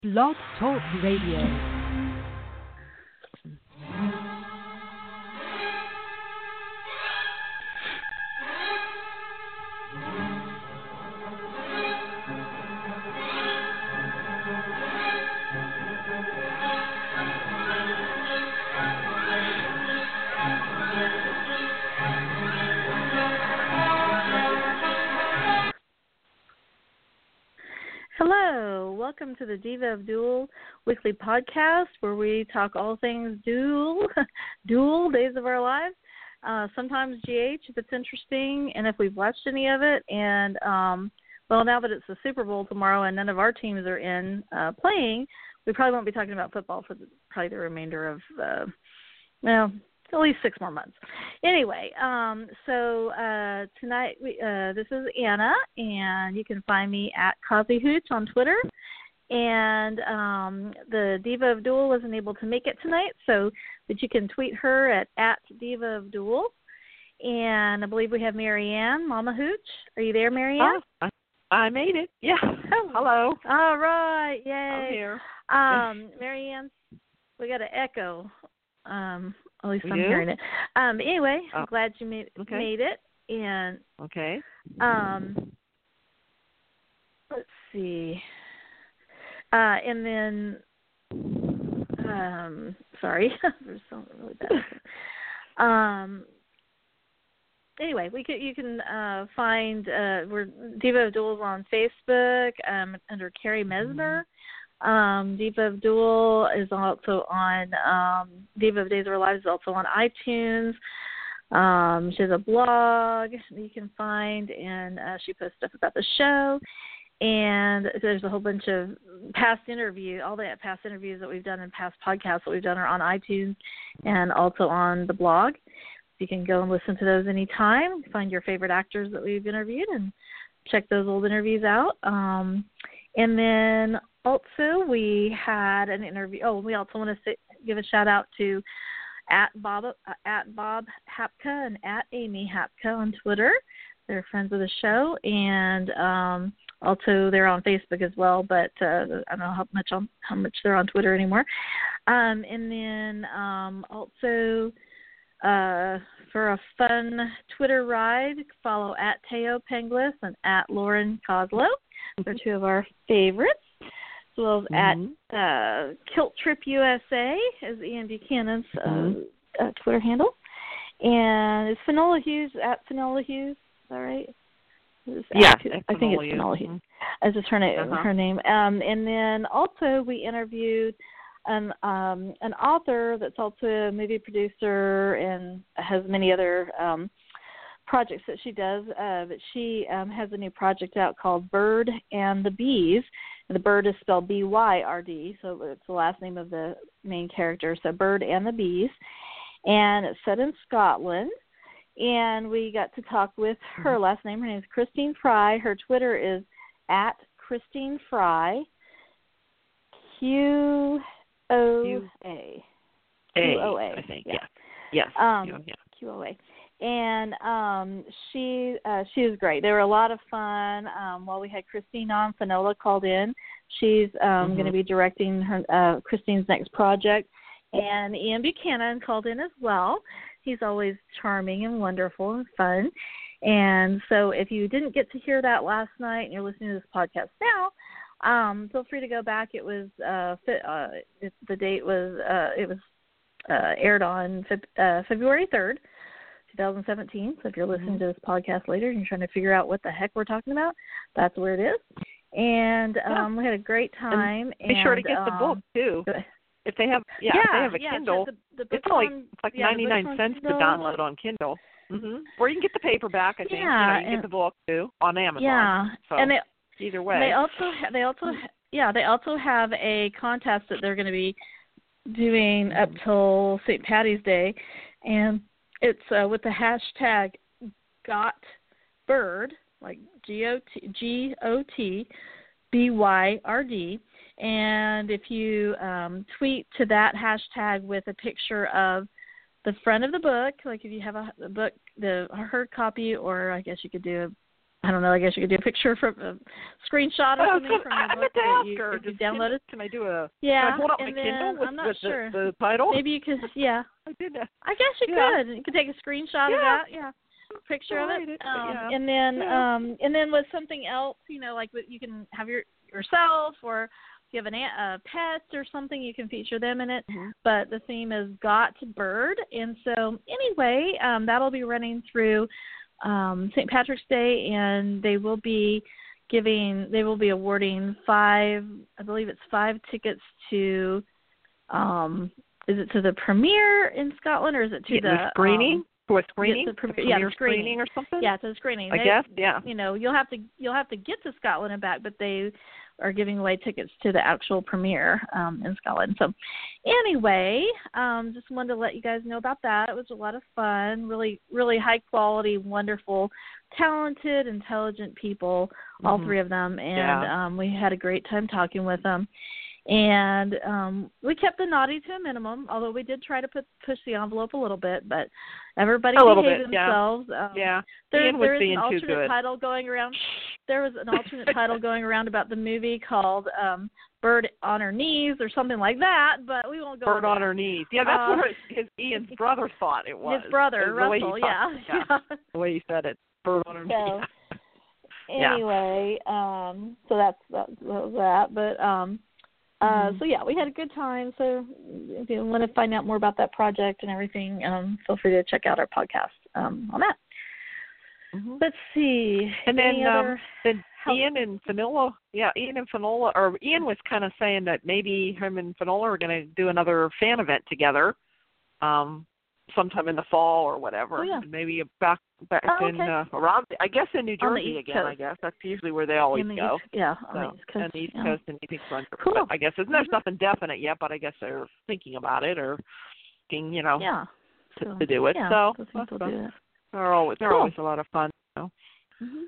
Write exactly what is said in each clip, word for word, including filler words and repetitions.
Blog Talk Radio. Hello, welcome to the Diva of Dual weekly podcast where we talk all things dual, dual days of our lives. Uh, sometimes G H if it's interesting and if we've watched any of it. And, um, well, now that it's the Super Bowl tomorrow and none of our teams are in uh, playing, we probably won't be talking about football for the, probably the remainder of, uh, well, at least six more months. Anyway, um, so uh, tonight we, uh, this is Anna, and you can find me at Cosy Hooch on Twitter. And um, the Diva of Dual wasn't able to make it tonight, so but you can tweet her at, at Diva of Dual. And I believe we have Marianne, Mama Hooch. Are you there, Marianne? Oh, I, I made it. Yeah. Oh. Hello. All right. Yay. I'm here. Um, Marianne, we got an echo. Um, at least we I'm do? hearing it. Um, anyway, oh. I'm glad you made, okay. made it. And okay. um, let's see. Uh, and then, um, sorry, there's something really bad. um, anyway, we could you can uh, find uh, we're Diva of Dual on Facebook um, under Carrie Mesmer. Um, Diva of Dual is also on um, Diva of Days of Our Lives is also on iTunes. Um, she has a blog you can find, and uh, she posts stuff about the show. And there's a whole bunch of past interview, all the past interviews that we've done and past podcasts that we've done are on iTunes and also on the blog. You can go and listen to those anytime. Find your favorite actors that we've interviewed and check those old interviews out. Um, and then also we had an interview. Oh, we also want to say, give a shout out to at Bob uh, at Bob Hapka and at Amy Hapka on Twitter. They're friends of the show, and um, also they're on Facebook as well. But uh, I don't know how much on how much they're on Twitter anymore. Um, and then um, also. Uh, for a fun Twitter ride, follow at Teo Penglis and at Lauren Coslow. They're two of our favorites, as well as mm-hmm. at uh, Kilt Trip U S A is Ian Buchanan's uh, mm-hmm. uh, Twitter handle. And it's Finola Hughes at Finola Hughes. Is that right? Yeah, at, I think it's Finola Hughes. Mm-hmm. As is her, na- uh-huh. her name. Um, and then also we interviewed An um, an author that's also a movie producer and has many other um, projects that she does. Uh, but she um, has a new project out called Bird and the Bees. And the Bird is spelled B Y R D, so it's the last name of the main character. So Bird and the Bees, and it's set in Scotland. And we got to talk with her last name. Her name is Christine Fry. Her Twitter is at Christine Fry. Q. O A. Q O A. I think, yeah. yeah. Yes. Um, yeah. Q O A. And um, she uh, she was great. They were a lot of fun. Um, while we had Christine on, Finola called in. She's um, mm-hmm. going to be directing her uh, Christine's next project. And Ian Buchanan called in as well. He's always charming and wonderful and fun. And so if you didn't get to hear that last night and you're listening to this podcast now, Um, feel free to go back. It was uh, fi- uh, it, the date was uh, it was uh, aired on fe- uh, February third, twenty seventeen. So if you're listening mm-hmm. to this podcast later and you're trying to figure out what the heck we're talking about, that's where it is. And um, yeah. we had a great time. And be and, sure to get um, the book too. If they have, yeah, yeah if they have a yeah, Kindle, the, the book's it's only on, it's like yeah, ninety-nine cents to download on Kindle. Mm-hmm. Or you can get the paperback. I think yeah, you know you can and, get the book too on Amazon. Yeah, so and it, either way, they also ha- they also ha- yeah they also have a contest that they're going to be doing up till Saint Patty's Day, and it's uh, with the hashtag Got Bird, like G O T G O T B Y R D. And if you um, tweet to that hashtag with a picture of the front of the book, like if you have a, a book, the a hard copy, or I guess you could do I don't know. I guess you could do a picture from a screenshot or Oh, something so from I your meant book to that ask you, her. if you Just, download can, it. can I do a? Yeah, Can I hold up and my then Kindle with, I'm not with sure. the, the title? Maybe you could. Yeah, I did that. I guess you Yeah. could. You could take a screenshot Yeah. of that. Yeah, picture I'll of write it. it, but Um, yeah. and then Yeah. um, and then with something else, you know, like with, you can have your yourself, or if you have an, a pet or something, you can feature them in it. Mm-hmm. But the theme is Got to Bird, and so anyway, um, that'll be running through um, Saint Patrick's Day, and they will be giving, they will be awarding five, I believe it's five tickets to, um, is it to the premiere in Scotland, or is it to Yeah, the, the screening? Um, To a screening? the premiere, A yeah, premiere the screening. screening or something? Yeah, to the screening. I They, guess, yeah. You know, you'll have to you'll have to get to Scotland and back, but they are giving away tickets to the actual premiere um, in Scotland. So, anyway, um, just wanted to let you guys know about that. It was a lot of fun. Really, really high quality, wonderful, talented, intelligent people. All Mhm. three of them, and Yeah. um, we had a great time talking with them. And um, we kept the naughty to a minimum, although we did try to put, push the envelope a little bit. But everybody A little behaved bit, yeah. themselves. Um, Yeah. there, Ian was there is being an too alternate good. title going around. There was an alternate title going around about the movie called um, "Bird on Her Knees" or something like that. But we won't go. Bird into on that. her knees. Yeah, that's Uh, what her, his Ian's brother thought it was. His brother, the way he Russell. talked- Yeah. yeah. The way he said it. Bird on her So, knees. Yeah. anyway, um, so that's that, that was that. But um, uh, Mhm. so yeah, we had a good time. So if you want to find out more about that project and everything, um, feel free to check out our podcast um, on that. Mhm. Let's see. And Any then, um, other then how- Ian and Finola, yeah, Ian and Finola, or Ian was kind of saying that maybe him and Finola are going to do another fan event together, um, sometime in the fall or whatever. Oh, yeah. Maybe back back Oh, in okay. uh, around, I guess in New On the Jersey East again. I Coast. guess that's usually where they always in the go. East, yeah, on So, the East Coast. and the East yeah. Coast and East Coast. Cool. But I guess there's, there's Mhm. nothing definite yet, but I guess they're thinking about it or thinking, you know, Yeah. to, So, to do it. yeah, so I think they'll do it. they're always they're Cool. always a lot of fun. So. Mhm.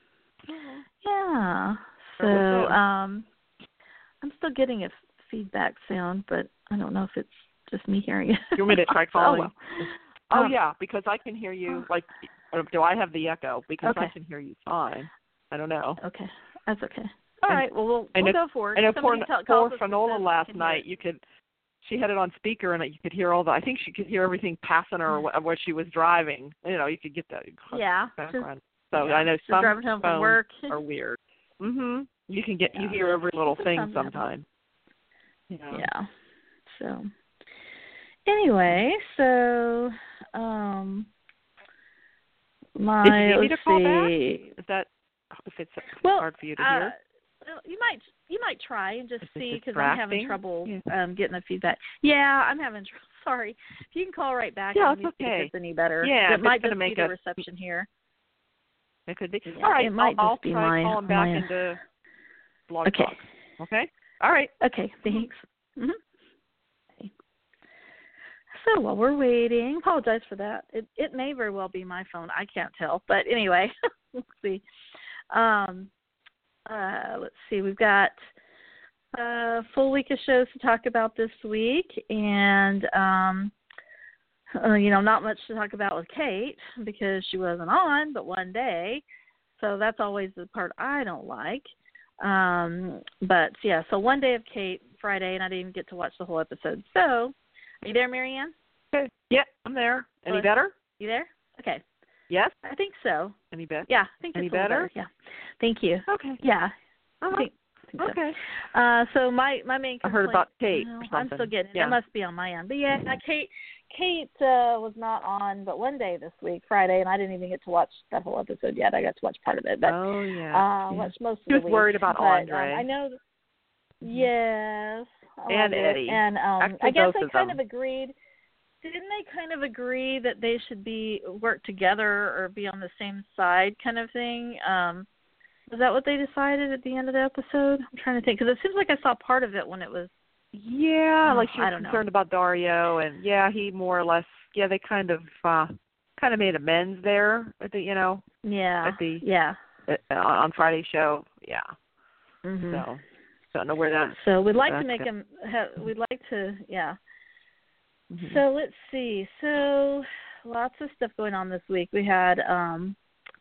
Yeah. That was So it. um, I'm still getting a f- feedback sound, but I don't know if it's just me hearing it. You want me to try calling? Oh, well. Oh, Uh, yeah, because I can hear you. Like, or do I have the echo? Because I Okay. can hear you fine. I don't know. Okay, that's okay. All And- right. Well, we'll, I we'll know- go for it. I know Somebody poor, tell- poor calls us and Finola says last they can hear night. it. You could, she had it on speaker, and you could hear all the. I think she could hear everything passing her wh- where she was driving. You know, you could get that Yeah. background. So yeah, I know she's some driving home from phones work. are weird. Mhm. You can get you Yeah. hear every little thing Sometimes happens. sometimes. Yeah. Yeah. So anyway, so um my Did you need me let's to call back? see. Is that if it's Well, hard for you to uh, hear? well, you might you might try and just Is it see because I'm having distracting? trouble Yeah. um getting the feedback. Yeah, I'm having trouble. Sorry. If you can call right back, Yeah, let it's me see okay. if it's any better. Yeah, it if it's might gonna just make be the a- reception here. It could be. Yeah, All right, it might I'll, I'll just be try my- calling back my- into Blog Okay. Talk. Okay. All right. Okay, thanks. Mm-hmm. Okay. So while we're waiting, apologize for that. It it may very well be my phone. I can't tell, but anyway, let's see. Um, uh, let's see. We've got a full week of shows to talk about this week, and um, uh, you know, not much to talk about with Kate because she wasn't on, but one day. So that's always the part I don't like. Um, but yeah, so one day of Kate, Friday, and I didn't even get to watch the whole episode. So, are you there, Marianne? Okay. Yeah, I'm there. Any Hello? better? You there? Okay. Yes. I think so. Any better? Yeah, I think Any it's a little better? Yeah. Thank you. Okay. Yeah. Uh-huh. I think, I think so. Okay. Uh, so my my main I complaint, heard about Kate well, or I'm something. still getting it. Yeah. It must be on my end. But yeah, Kate Kate uh, was not on, but one day this week, Friday, and I didn't even get to watch that whole episode yet. I got to watch part of it, but oh yeah. uh, yeah. watched most of She the was week. worried about but, Andre. Um, I know. That, yes. I And loved it. Eddie. And um, Actually, I guess both they of kind them. of agreed. Didn't they kind of agree that they should be work together or be on the same side, kind of thing? Um, was that what they decided at the end of the episode? I'm trying to think because it seems like I saw part of it when it was. Yeah, Oh, like she I was don't know. concerned about Dario, and yeah, he more or less. Yeah, they kind of uh kind of made amends there at the you know Yeah. at the yeah. uh, on Friday's show. Yeah. Mm-hmm. So don't know where that. So we'd like to that's make good. them. Ha- we'd like to, yeah. Mhm. So let's see. So lots of stuff going on this week. We had um,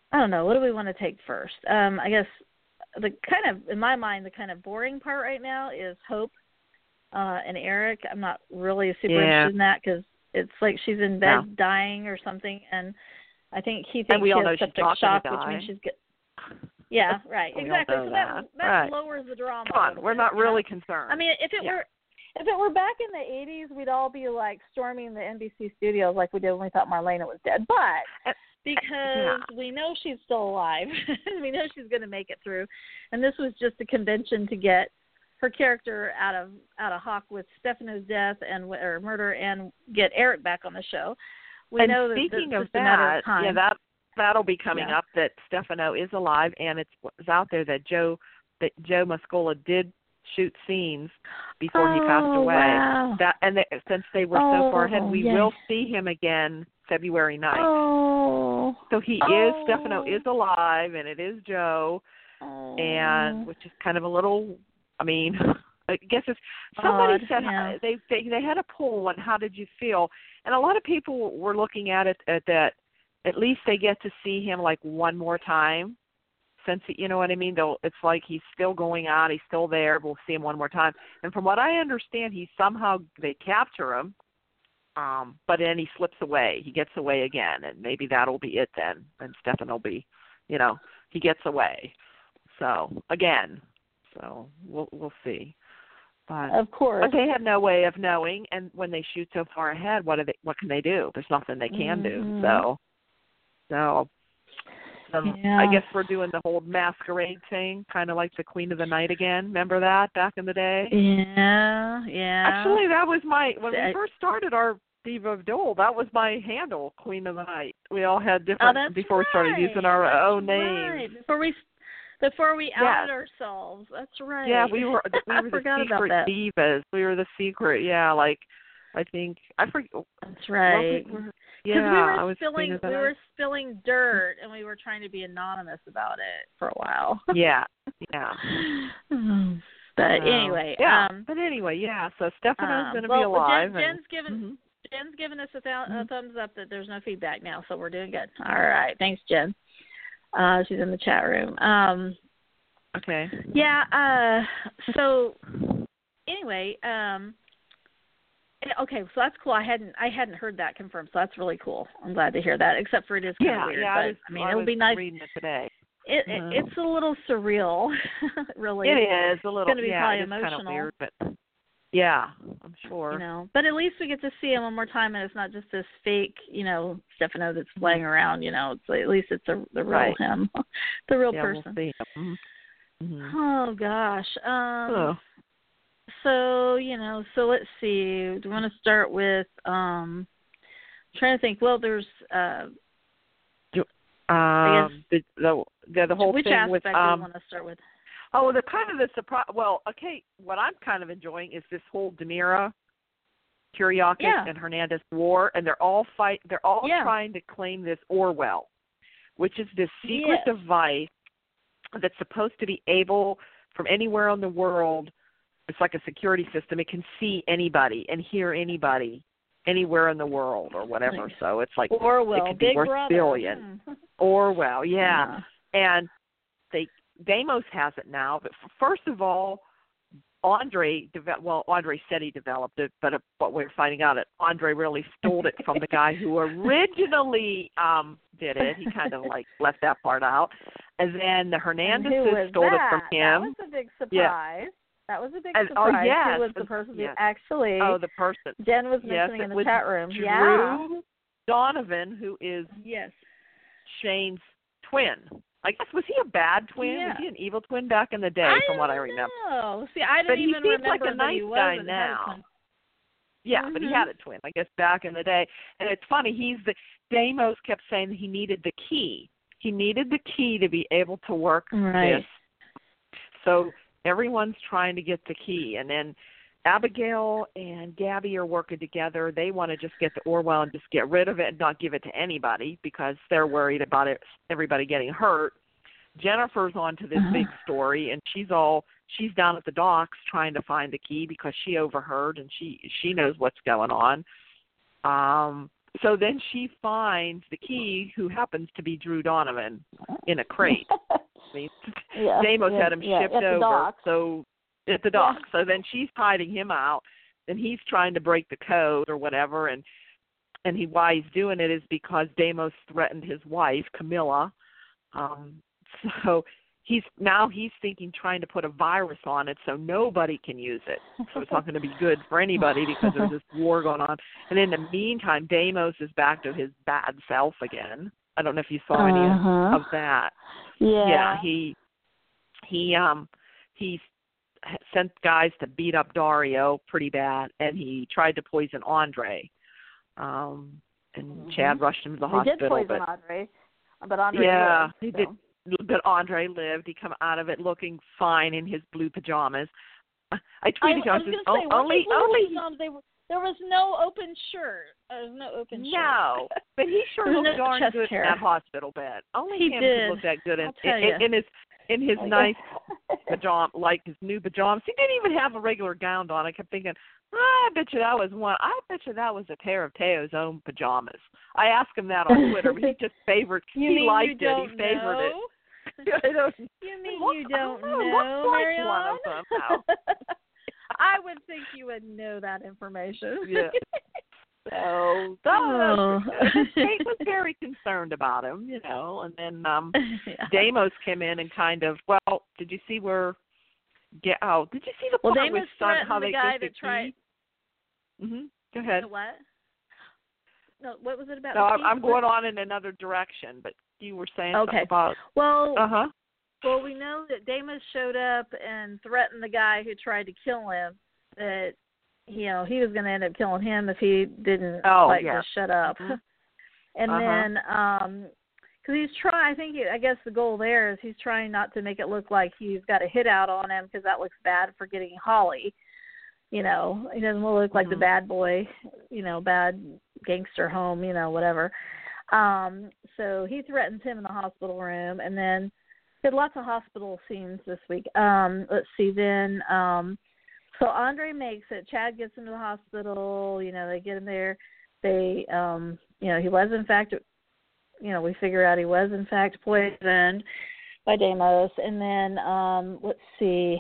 I don't know. What do we want to take first? Um, I guess the kind of, in my mind, the kind of boring part right now is Hope uh, and Eric. I'm not really super yeah. interested in that because it's like she's in bed no. dying or something, and I think he thinks and we she all has know she's septic not shock, gonna which die. means she's good. Yeah, right, we exactly. all know So that that, that right. lowers the drama. Come a on, little we're bit, not you really know? concerned. I mean, if it yeah. were if it were back in the eighties, we'd all be like storming the N B C studios like we did when we thought Marlena was dead. But because yeah. we know she's still alive, we know she's going to make it through, and this was just a convention to get her character out of out of Hawk with Stefano's death and or murder, and get Eric back on the show. We and know that speaking it's of just a matter that, of time. yeah, that that'll be coming Yeah. up. That Stefano is alive, and it's, it's out there that Joe that Joe Muscola did shoot scenes before oh, he passed away. Wow. That and they, since they were oh, so far ahead, we yes. will see him again February ninth. Oh. So he oh. is Stefano is alive, and it is Joe, oh. and which is kind of a little. I mean, I guess it's somebody Odd, said yeah. they, they they had a poll on how did you feel, and a lot of people were looking at it at that. At least they get to see him like one more time. Since you know what I mean, they'll it's like he's still going on, he's still there. We'll see him one more time. And from what I understand, he somehow they capture him, um, but then he slips away. He gets away again, and maybe that'll be it then. And Stefan will be, you know, he gets away. So again, so we'll we'll see. But, of course, but they have no way of knowing. And when they shoot so far ahead, what do they? What can they do? There's nothing they can mm-hmm. do. So, so. Um, yeah. I guess we're doing the whole masquerade thing, kind of like the Queen of the Night again. Remember that back in the day? Yeah, yeah. Actually, that was my, when I, we first started our Diva of Dole, that was my handle, Queen of the Night. We all had different, oh, before right. we started using our that's own right. names. Before we before we yes. outed ourselves. That's right. Yeah, we were, we were I the forgot about secret that. divas. We were the secret, yeah, like, I think, I forget. That's right. Yeah, we were I was spilling we were spilling dirt, and we were trying to be anonymous about it for a while. yeah, yeah. But so, anyway, yeah. um, But anyway, yeah. So Stefano's um, going to well, be alive. Jen, Jen's and, given mm-hmm. Jen's given us a, th- mm-hmm. a thumbs up that there's no feedback now, so we're doing good. All right, thanks, Jen. Uh, she's in the chat room. Um, okay. Yeah. Uh, so anyway. Um, Okay, so that's cool. I hadn't I hadn't heard that confirmed, so that's really cool. I'm glad to hear that. Except for it is kind yeah, of weird. Yeah, but, I, was, I mean, I it'll be nice. Reading it today. It, mm-hmm. it it's a little surreal, really. It is a little. It's going to be yeah, probably it's emotional. kind of weird, but yeah, I'm sure. You know, but at least we get to see him one more time, and it's not just this fake, you know, Stefano that's playing around. You know, it's at least it's a, the real right. him, the real yeah, person. We'll see him. Mm-hmm. Oh gosh. Um, oh. So, you know, so let's see. Do we want to start with, um, I'm trying to think, well, there's, uh, um, I guess, the, the, the, the whole which thing aspect with, do um, you want to start with? oh, the kind of the surprise, well, okay, what I'm kind of enjoying is this whole Demira, Kyriakis, yeah. and Hernandez war, and they're all fight, they're all yeah. trying to claim this Orwell, which is this secret yes. device that's supposed to be able, from anywhere in the world, it's like a security system. It can see anybody and hear anybody anywhere in the world or whatever. Nice. So it's like Orwell, it could be Big worth Brother. billion. Hmm. Orwell, yeah. yeah. And they Deimos has it now. But first of all, Andre, well, Andre said he developed it, but what we're finding out is Andre really stole it from the guy who originally um, did it. He kind of like left that part out. And then the Hernandez stole that? it from him. That was a big surprise. Yeah. That was a big and, surprise. Oh, yes. Who was the person yes. who actually? Oh, the person. Jen was yes, mentioning in the was chat room. Drew yeah. Donovan, who is yes. Shane's twin. I guess, was he a bad twin? Yeah. Was he an evil twin back in the day, I from what I don't remember? know. See, I but didn't he even seems remember like a nice that he was guy and now. had a Yeah, mm-hmm. but he had a twin, I guess, back in the day. And it's funny, he's the Deimos kept saying he needed the key. He needed the key to be able to work right. this. So everyone's trying to get the key. And then Abigail and Gabby are working together. They want to just get the Orwell and just get rid of it and not give it to anybody because they're worried about it, everybody getting hurt. Jennifer's onto this uh-huh. big story, and she's all she's down at the docks trying to find the key because she overheard and she she knows what's going on. Um, so then she finds the key, who happens to be Drew Donovan, in a crate. I mean, yeah, Deimos yeah, had him yeah, shipped at the over, dock. so at the dock. Yeah. So then she's hiding him out, and he's trying to break the code or whatever. And and he why he's doing it is because Deimos threatened his wife, Camilla. Um, so he's now he's thinking trying to put a virus on it so nobody can use it. So it's not going to be good for anybody because there's this war going on. And in the meantime, Deimos is back to his bad self again. I don't know if you saw any uh-huh. of, of that. Yeah. Yeah, he he um he sent guys to beat up Dario pretty bad, and he tried to poison Andre. Um, and mm-hmm. Chad rushed him to the he hospital. He did poison but, Andre, but Andre yeah, lived. he so. did. But Andre lived. He come out of it looking fine in his blue pajamas. I tweeted I, I him. was going to oh, say, only, only. Pajamas, they were, there was no open shirt. There was no open shirt. No, but he sure looked no darn good hair. in that hospital bed. Only he him did. could look that good in, I'll in, in, in his in his I nice pajamas, like his new pajamas. He didn't even have a regular gown on. I kept thinking, I bet you that was one. I bet you that was a pair of Teo's own pajamas. I asked him that on Twitter, but he just favored. You he mean liked you it. don't He favored know? it. I don't, You mean look, you don't I know, know, looks like one Marianne? of them now. I would think you would know that information. Yeah. So that oh. the state was very concerned about him, you know, and then um yeah. Deimos came in and kind of, well, did you see where? Get oh, did you see the well, part Deimos with son, how the they guy get the that tried. Mhm. Go ahead. The what? No, what was it about? No, the I'm, I'm what? going on in another direction, but you were saying okay. something about. Well. Uh huh. Well, we know that Deimos showed up and threatened the guy who tried to kill him. That you know he was going to end up killing him if he didn't oh, like yeah. just shut up. Mm-hmm. And uh-huh. then, um, because he's trying, I think he, I guess the goal there is he's trying not to make it look like he's got a hit out on him because that looks bad for getting Holly. You know, he doesn't look like mm-hmm. the bad boy. You know, bad gangster home. You know, whatever. Um, so he threatens him in the hospital room, and then. We had lots of hospital scenes this week. Um, let's see, then, um, so Andre makes it. Chad gets him to the hospital. You know, they get him there. They, um, you know, he was, in fact, you know, we figure out he was, in fact, poisoned by Deimos. And then, um, let's see.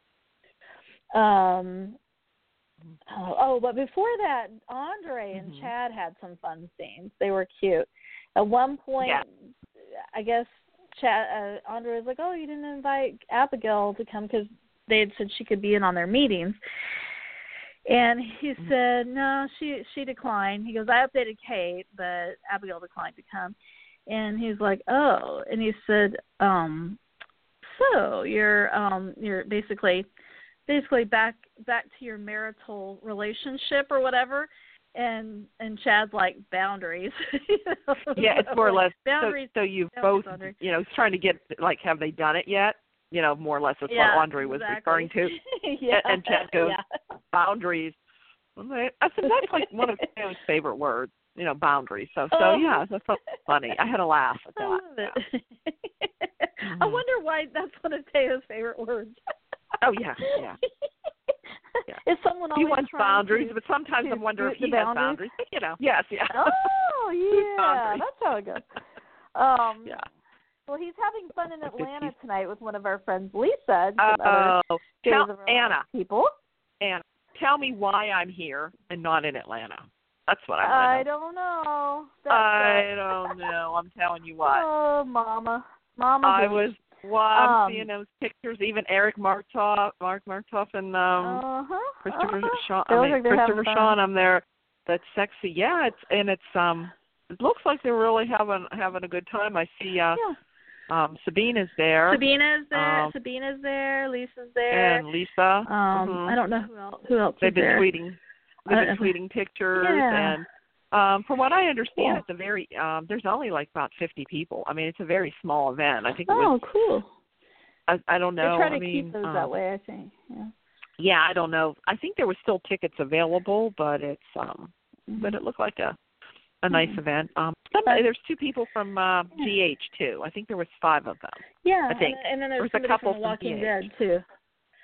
Um, oh, oh, but before that, Andre and mm-hmm. Chad had some fun scenes. They were cute. At one point, yeah. I guess, Chad, uh, Andre was like, oh, you didn't invite Abigail to come because they had said she could be in on their meetings. And he mm-hmm. said, no, she she declined. He goes, I updated Kate, but Abigail declined to come. And he's like, oh. And he said, um, so you're um, you're basically basically back back to your marital relationship or whatever. And and Chad's like boundaries. you know? Yeah, it's more or less. Boundaries. So, so you've both, boundaries. you know, trying to get like, have they done it yet? You know, more or less that's yeah, what Andre was exactly. referring to. yeah, and, and Chad goes, yeah. boundaries. I said that's like one of Sam's favorite words. You know, boundaries. So so oh. yeah, that's so funny. I had a laugh at that. I love it. Yeah. I wonder why that's one of Teo's favorite words. Oh yeah, yeah. yeah. Is someone he always wants boundaries, to, but sometimes to I wonder if he boundaries? has boundaries. But, you know, yes, yeah. Oh yeah, that's how it goes. Um, yeah. Well, he's having fun in Atlanta tonight with one of our friends, Lisa. And some oh, other tell Anna. People. Anna, tell me why I'm here and not in Atlanta. That's what I want I to know. don't know. That's I don't know. I'm telling you what. Oh, Mama. Mama. I was well, I'm um, seeing those pictures. Even Eric Martov, Mark Martov, and um, uh-huh, Christopher uh-huh. Sean. I mean, like Christopher Sean. I'm there. That's sexy. Yeah, it's and it's um. It looks like they're really having having a good time. I see. Uh, yeah. Um, Sabina's there. Sabina's there. Um, Sabina's there. Lisa's there. And Lisa. Um, mm-hmm. I don't know who else. Who else They've is been there. tweeting. They've been uh, tweeting pictures, yeah. and um, from what I understand, yeah. it's a very. Um, there's only like about fifty people. I mean, it's a very small event. I think. It Oh, was, cool. I, I don't know. They try to I mean, keep those um, that way, I think. Yeah. Yeah, I don't know. I think there were still tickets available, but it's um, Mm-hmm. but it looked like a. A nice mm-hmm. event. Um, somebody, there's two people from uh, yeah. G H too. I think there was five of them. Yeah, I think. and, and then there's, there's somebody a couple from The Walking from Dead too.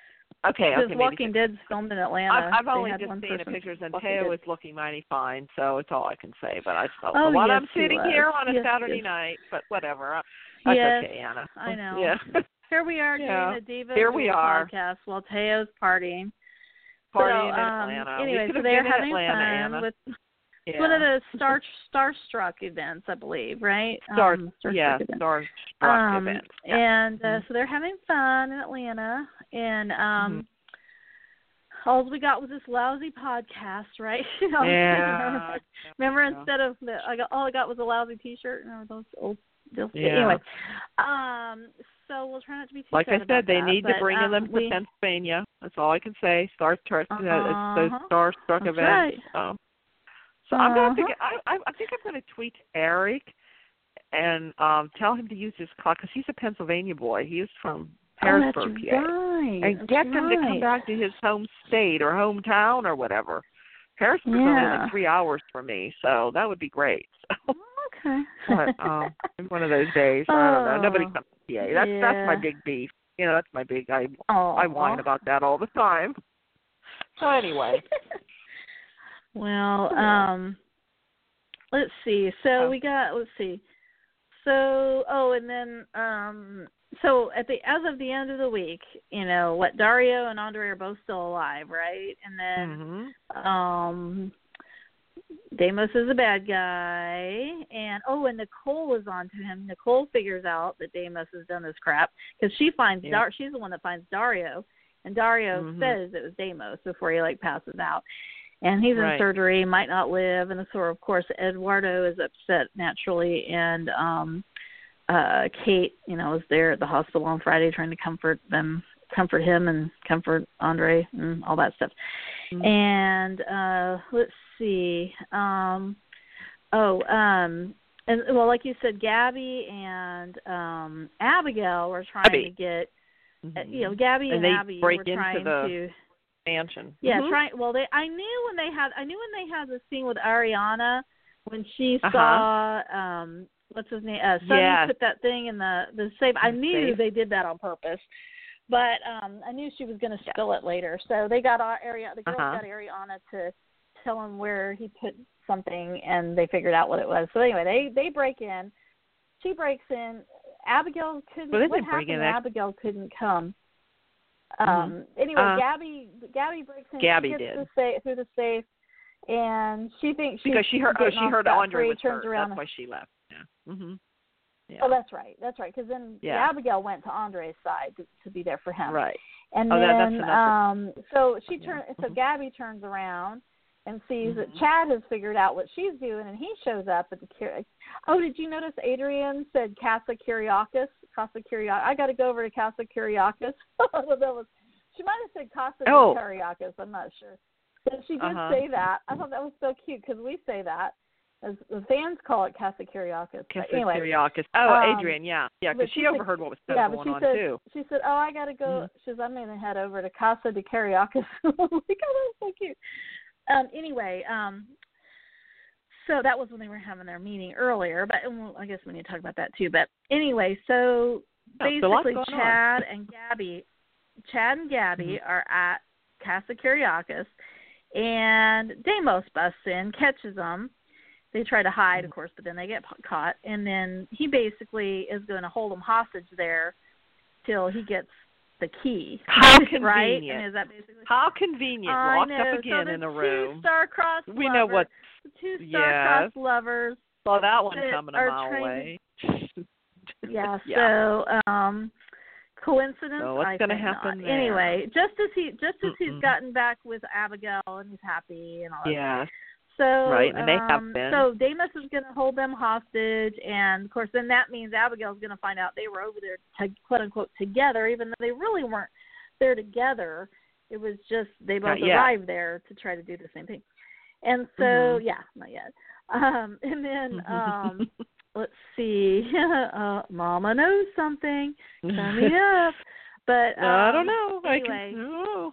Okay, Because okay. Walking maybe. Dead's filmed in Atlanta. I've, I've They only had just one seen the person pictures, and Walking Teo Dead. is looking mighty fine, so it's all I can say. But I felt Oh, a lot yes, I'm he sitting was. here on a yes, Saturday yes. night, but whatever. That's yes, okay, Anna. I know. Yeah. Here we are yeah. doing the Diva Here we Duel are. podcast while Teo's partying. Partying so, in um, Atlanta. Anyway, we could so have they're been having in Atlanta, fun Anna. with yeah. one of the Star Starstruck events, I believe, right? Star, um, Starstruck yeah, events. Starstruck um, events. Yeah. And uh, mm-hmm. so they're having fun in Atlanta, and um, mm-hmm. all we got was this lousy podcast, right? you know, yeah. remember, remember yeah. instead of the, I got all I got was a lousy T-shirt. Remember those old deals? Yeah. Anyway, um, so we'll try not to be too like sad I said, they that, need but, to bring um, them to we, Pennsylvania. That's all I can say. Star Trek, uh, uh-huh. those Starstruck That's events. Right. Um, so uh-huh. I'm gonna have to get, I, I, I think I'm going to tweet Eric and um, tell him to use his clock because he's a Pennsylvania boy. He's from Harrisburg, oh, that's P A. right. And That's get him right. to come back to his home state or hometown or whatever. Harrisburg's yeah. only like three hours from me, so that would be great. So, okay. but um, one of those days, I don't know. Nobody comes to P A. That's yeah. that's my big beef. You know, that's my big. I Aww. I whine about that all the time. So anyway. well, um, let's see. So oh. we got. Let's see. So oh, and then um, so at the as of the end of the week, you know, what Dario and Andre are both still alive, right? And then mm-hmm. um. Deimos is a bad guy, and oh, and Nicole is on to him. Nicole figures out that Deimos has done this crap because she finds yeah. Dar- she's the one that finds Dario, and Dario mm-hmm. says it was Deimos before he like passes out, and he's right. in surgery, might not live, and so of course Eduardo is upset naturally, and um, uh, Kate, you know, is there at the hospital on Friday trying to comfort them, comfort him, and comfort Andre and all that stuff, mm-hmm. and uh, let's. see um oh um and well like you said, Gabby and um Abigail were trying Abby. to get mm-hmm. uh, you know Gabby and, and they Abby break were trying into the to mansion yeah mm-hmm. trying well they I knew when they had I knew when they had the scene with Ariana when she uh-huh. saw um what's his name uh Sonny yes. put that thing in the the safe. I knew safe. they did that on purpose. But um I knew she was going to spill yeah. it later. So they got Ariana the girls uh-huh. got Ariana to tell him where he put something, and they figured out what it was. So anyway, they they break in. She breaks in. Abigail couldn't. Well, what happened? Abigail couldn't come. Um. Mm-hmm. Anyway, uh, Gabby Gabby breaks in. Gabby she gets did the safe, through the safe, and she thinks she's because she heard. Oh, she heard Andre was turns hurt. around. That's why she left. Yeah. Mhm. Yeah. Oh, that's right. That's right. Because then yeah. Abigail went to Andre's side to, to be there for him. Right. And oh, then, that, that's another. um, so she yeah. turns. So mm-hmm. Gabby turns around and sees mm-hmm. that Chad has figured out what she's doing, and he shows up at the. Oh, did you notice Adrian said Casa Kyriakis? Casa Kyriakis. I got to go over to Casa Kyriakis. that was. She might have said Casa oh. Kyriakis. I'm not sure. But she did uh-huh. say that. I thought that was so cute because we say that. As the fans call it Casa Kyriakis. Casa anyway, Kyriakis. Oh, um, Adrian, yeah. Yeah, because she, she overheard what was yeah, going she on, said, too. She said, oh, I got to go. Mm-hmm. She says, I'm going to head over to Casa de Kyriakis. I'm like, oh, that's so cute. Um, anyway, um, so that was when they were having their meeting earlier, but well, I guess we need to talk about that, too. But anyway, so basically Chad and Gabby, Chad and Gabby mm-hmm. are at Casa Kyriakis, and Deimos busts in, catches them. They try to hide, of course, but then they get caught. And then he basically is going to hold them hostage there till he gets the key. How convenient. Right? And is that basically How convenient. I Locked know. up again so in a room. Two star-crossed we lovers, know what. The two star-crossed yes. lovers. Saw that one coming a mile trained, away. yeah, yeah. So, um, coincidence? So what's I going to think happen not. there? Anyway, just as he just as Mm-mm. he's gotten back with Abigail and he's happy and all that. Yeah. So, right, and they um, have been. So Deimos is going to hold them hostage, and of course, then that means Abigail's going to find out they were over there, to, quote unquote, together, even though they really weren't there together. It was just they both arrived there to try to do the same thing. And so, mm-hmm. yeah, not yet. Um, and then um, let's see, uh, Mama knows something. Turn me up, but um, I don't know. Anyway. I can, oh.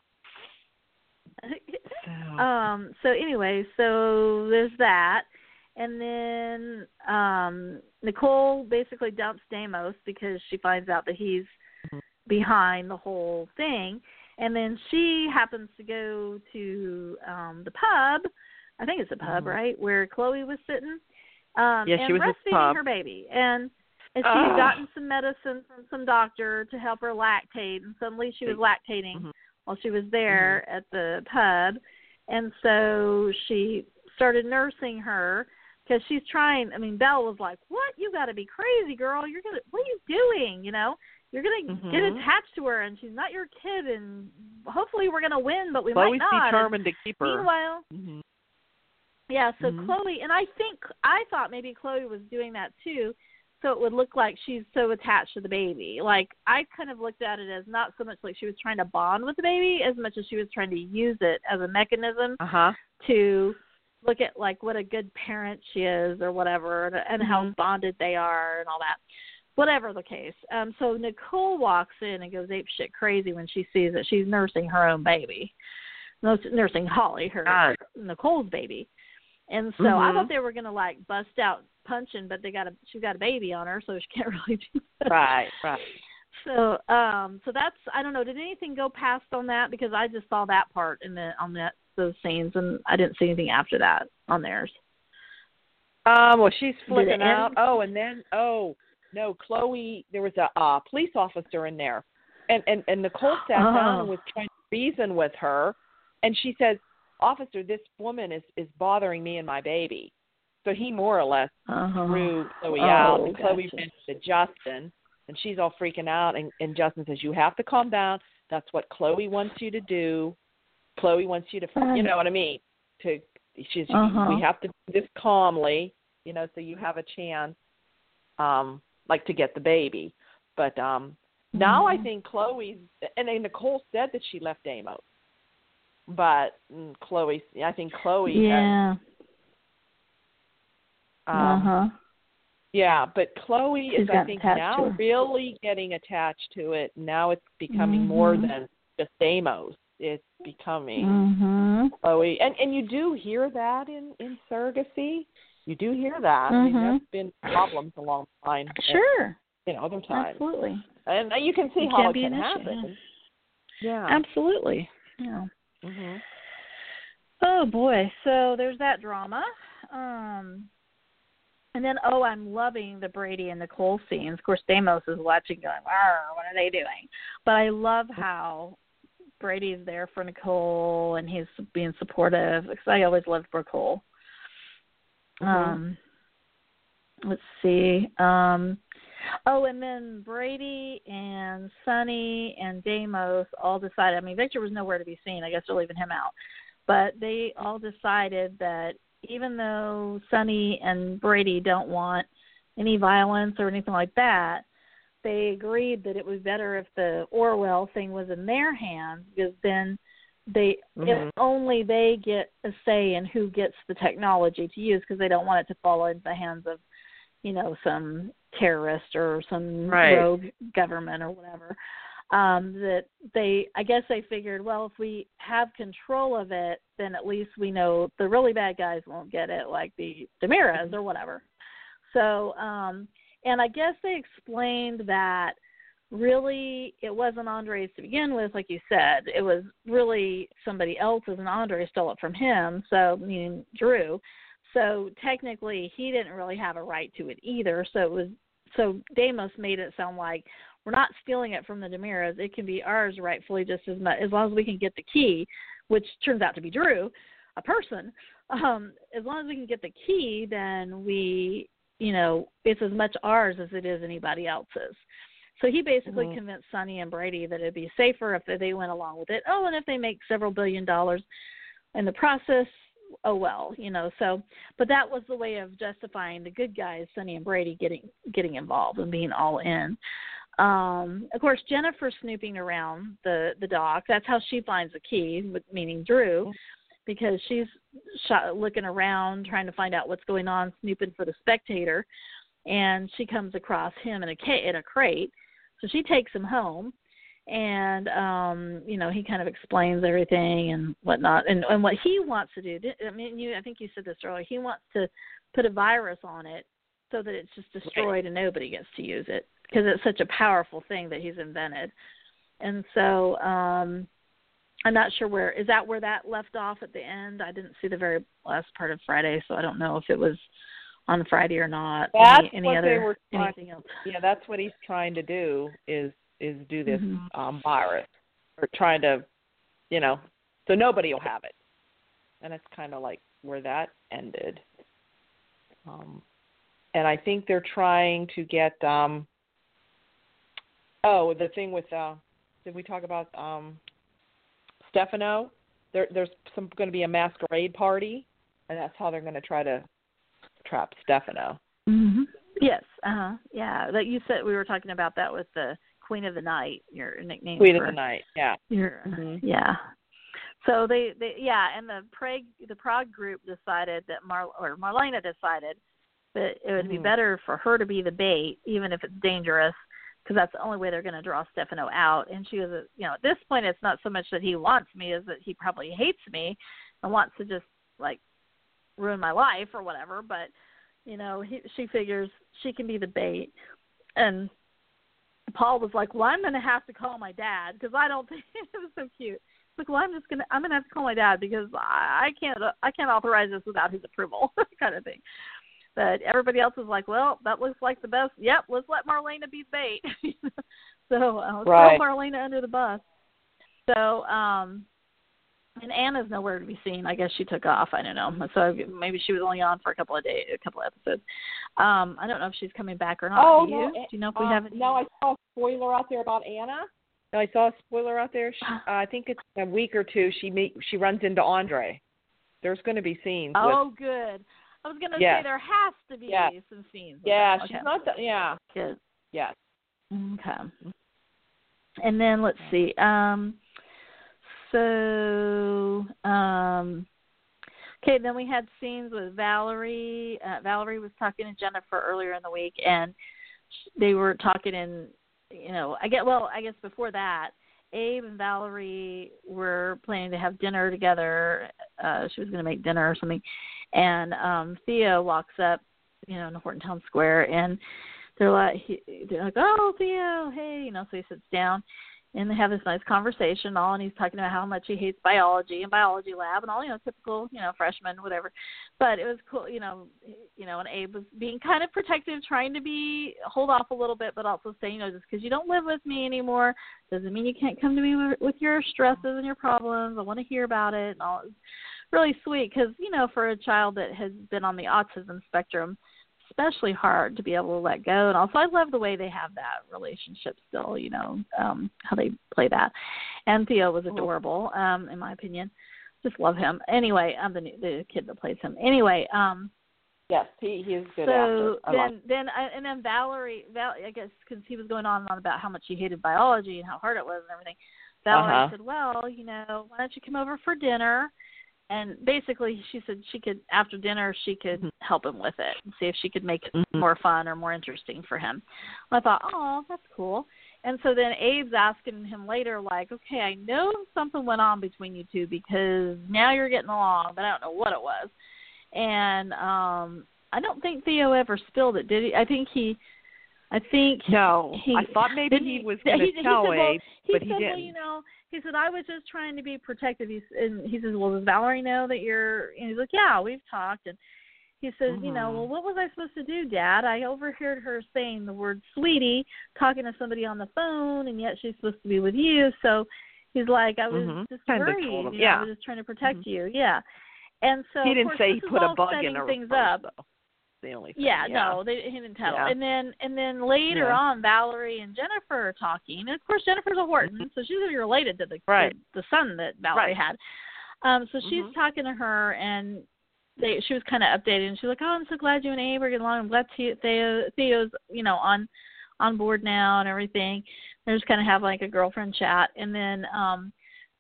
So. Um, so anyway, so there's that. And then um, Nicole basically dumps Deimos because she finds out that he's mm-hmm. behind the whole thing. And then she happens to go to um the pub. I think it's a pub, mm-hmm. right, where Chloe was sitting. Um, yeah, and she was breastfeeding her baby. And, and she oh. had gotten some medicine from some doctor to help her lactate, and suddenly she was lactating mm-hmm. while she was there mm-hmm. at the pub. And so she started nursing her because she's trying. I mean, Belle was like, "What? You got to be crazy, girl. You're going to, what are you doing? You know, you're going to mm-hmm. get attached to her, and she's not your kid, and hopefully we're going to win, but we Chloe's might not." determined and to keep her. Meanwhile, mm-hmm. yeah, so mm-hmm. Chloe, and I think, I thought maybe Chloe was doing that too, so it would look like she's so attached to the baby. Like, I kind of looked at it as not so much like she was trying to bond with the baby as much as she was trying to use it as a mechanism uh-huh. to look at, like, what a good parent she is or whatever, and, and mm-hmm. how bonded they are and all that. Whatever the case. Um, so Nicole walks in and goes apeshit crazy when she sees that she's nursing her own baby. Nursing Holly, her God. Nicole's baby. And so mm-hmm. I thought they were going to, like, bust out punching, but they got a she's got a baby on her, so she can't really do that. Right, right. So, um, so that's, I don't know, did anything go past on that? Because I just saw that part in the on that those scenes, and I didn't see anything after that on theirs. Um, well, she's flipping end? out. Oh, and then, oh, no, Chloe, there was a uh, police officer in there, and, and, and Nicole sat oh. down and was trying to reason with her, and she says, "Officer, this woman is, is bothering me and my baby." So he more or less uh-huh. threw Chloe oh, out, and Chloe gotcha. went to Justin, and she's all freaking out, and, and Justin says, "You have to calm down. That's what Chloe wants you to do. Chloe wants you to, you know what I mean? To she's uh-huh. we have to do this calmly, you know, so you have a chance, um, like to get the baby." But um, now mm-hmm. I think Chloe's, and then Nicole said that she left Amos, but mm, Chloe, I think Chloe, yeah, has, um, uh huh, yeah, but Chloe She's is, I think, now her. really getting attached to it. Now it's becoming mm-hmm. more than just Amos. It's becoming mm-hmm. Chloe, and and you do hear that in, in surrogacy. You do hear that. Mm-hmm. I mean, there's been problems along the line. Sure. You know, other times. Absolutely. And you can see it how can it be can an issue, happen. Yeah. Absolutely. Yeah. Mhm. Oh boy. So there's that drama. Um. And then, oh, I'm loving the Brady and Nicole scenes. Of course, Deimos is watching going, "Arr, what are they doing?" But I love how Brady's there for Nicole, and he's being supportive, because I always loved Nicole. Mm-hmm. Um, let's see. Um, oh, and then Brady and Sonny and Deimos all decided, I mean, Victor was nowhere to be seen. I guess they're leaving him out. But they all decided that even though Sonny and Brady don't want any violence or anything like that, they agreed that it was better if the Orwell thing was in their hands, because then they mm-hmm. if only they get a say in who gets the technology to use, because they don't want it to fall into the hands of, you know, some terrorist or some right. rogue government or whatever. Um, that they, I guess they figured, well, if we have control of it, then at least we know the really bad guys won't get it, like the DiMeras or whatever. So, um, and I guess they explained that really it wasn't Andre's to begin with, like you said. It was really somebody else's, and Andre stole it from him, so, meaning Drew. So technically he didn't really have a right to it either. So it was, so Deimos made it sound like, we're not stealing it from the DiMeras. It can be ours rightfully just as much, as long as we can get the key, which turns out to be Drew, a person. Um, as long as we can get the key, then we, you know, it's as much ours as it is anybody else's. So he basically mm-hmm. convinced Sonny and Brady that it'd be safer if they went along with it. Oh, and if they make several billion dollars in the process, oh well, you know. So, but that was the way of justifying the good guys, Sonny and Brady, getting getting involved and being all in. Um, of course, Jennifer snooping around the, the dock. That's how she finds the key, meaning Drew, because she's shot, looking around, trying to find out what's going on, snooping for the spectator, and she comes across him in a, in a crate. So she takes him home, and, um, you know, he kind of explains everything and whatnot. And, and what he wants to do, I mean, you, I think you said this earlier, he wants to put a virus on it so that it's just destroyed and nobody gets to use it, because it's such a powerful thing that he's invented. And so, um, I'm not sure where is that where that left off at the end. I didn't see the very last part of Friday, so I don't know if it was on Friday or not. That's any, any what other they were trying, anything else? Yeah, that's what he's trying to do is is do this Mm-hmm. um, virus, or trying to, you know, so nobody will have it, and it's kind of like where that ended. Um, and I think they're trying to get. Um, oh, the thing with. Uh, did we talk about um, Stefano? There, there's some going to be a masquerade party, and that's how they're going to try to trap Stefano. Mm-hmm. Yes. Uh huh. Yeah. That you said we were talking about that with the Queen of the Night, your nickname. Queen for of the Night. Yeah. Your, Mm-hmm. Yeah. So they, they, yeah, and the Prague, the Prague group decided that Mar or Marlena decided that it would Mm-hmm. be better for her to be the bait, even if it's dangerous, because that's the only way they're going to draw Stefano out. And she was, you know, at this point, it's not so much that he wants me, as that he probably hates me and wants to just like ruin my life or whatever. But you know, he, she figures she can be the bait. And Paul was like, "Well, I'm going to have to call my dad because I don't think it was so cute." Like, well, I'm just gonna, I'm gonna have to call my dad because I, I can't, I can't authorize this without his approval, kind of thing. But everybody else was like, well, that looks like the best. Yep, let's let Marlena be bait. so uh, let's right. throw Marlena under the bus. So, um, and Anna's nowhere to be seen. I guess she took off. I don't know. So maybe she was only on for a couple of days, a couple of episodes. Um, I don't know if she's coming back or not. Oh, Do you? no, Do you know if we um, have any? No, I saw a spoiler out there about Anna. No, I saw a spoiler out there. She, uh, I think it's a week or two. She meet, she runs into Andre. There's going to be scenes. Oh, with, good. I was going to yes. say there has to be yes. some scenes. Yeah, okay. she's not. The, yeah. Good. Yes. Okay. And then let's see. Um, so, um, okay, then we had scenes with Valerie. Uh, Valerie was talking to Jennifer earlier in the week, and they were talking in, you know, I get well, I guess before that, Abe and Valerie were planning to have dinner together. Uh, she was going to make dinner or something. And um, Theo walks up, you know, in Horton Town Square, and they're like, he, they're like, "Oh, Theo, hey," you know. So he sits down, and they have this nice conversation. All, and he's talking about how much he hates biology and biology lab and all, you know, typical, you know, freshman, whatever. But it was cool, you know, you know. And Abe was being kind of protective, trying to be hold off a little bit, but also saying, you know, just because you don't live with me anymore doesn't mean you can't come to me with, with your stresses and your problems. I want to hear about it and all. Really sweet because, you know, for a child that has been on the autism spectrum, especially hard to be able to let go. And also I love the way they have that relationship still, you know, um, how they play that. And Theo was adorable, um, in my opinion. Just love him. Anyway, I'm the, the kid that plays him. Anyway. Um, yes, he, he is good so actor. then, then, and then Valerie, Val, I guess because he was going on and on about how much he hated biology and how hard it was and everything. Valerie uh-huh. said, well, you know, why don't you come over for dinner? And basically, she said she could, after dinner, she could mm-hmm. help him with it and see if she could make it mm-hmm. more fun or more interesting for him. And I thought, oh, that's cool. And so then Abe's asking him later, like, okay, I know something went on between you two because now you're getting along, but I don't know what it was. And um, I don't think Theo ever spilled it, did he? I think he, I think. No, he, I thought maybe he was going to tell said, well, Abe, he but said, he didn't. Well, you know, he said, I was just trying to be protective. He's, and he says, well, does Valerie know that you're, and he's like, yeah, we've talked. And he says, mm-hmm. you know, well, what was I supposed to do, Dad? I overheard her saying the word sweetie, talking to somebody on the phone, and yet she's supposed to be with you. So he's like, I was mm-hmm. just kind worried. of told him. You Yeah. know, I was just trying to protect mm-hmm. you. Yeah. And so, he didn't of course, say this he is put all a bug setting in her things purse, up. though. The only thing. Yeah, yeah, no, they he didn't tell. Yeah. And then and then later yeah. on, Valerie and Jennifer are talking. And of course, Jennifer's a Horton, mm-hmm. so she's going to be related to the, right. the the son that Valerie right. had. Um, so she's mm-hmm. talking to her, and they she was kind of updated. And she's like, "Oh, I'm so glad you and Abe are getting along. I'm glad Theo, Theo's you know on on board now and everything." They just kind of have like a girlfriend chat, and then um.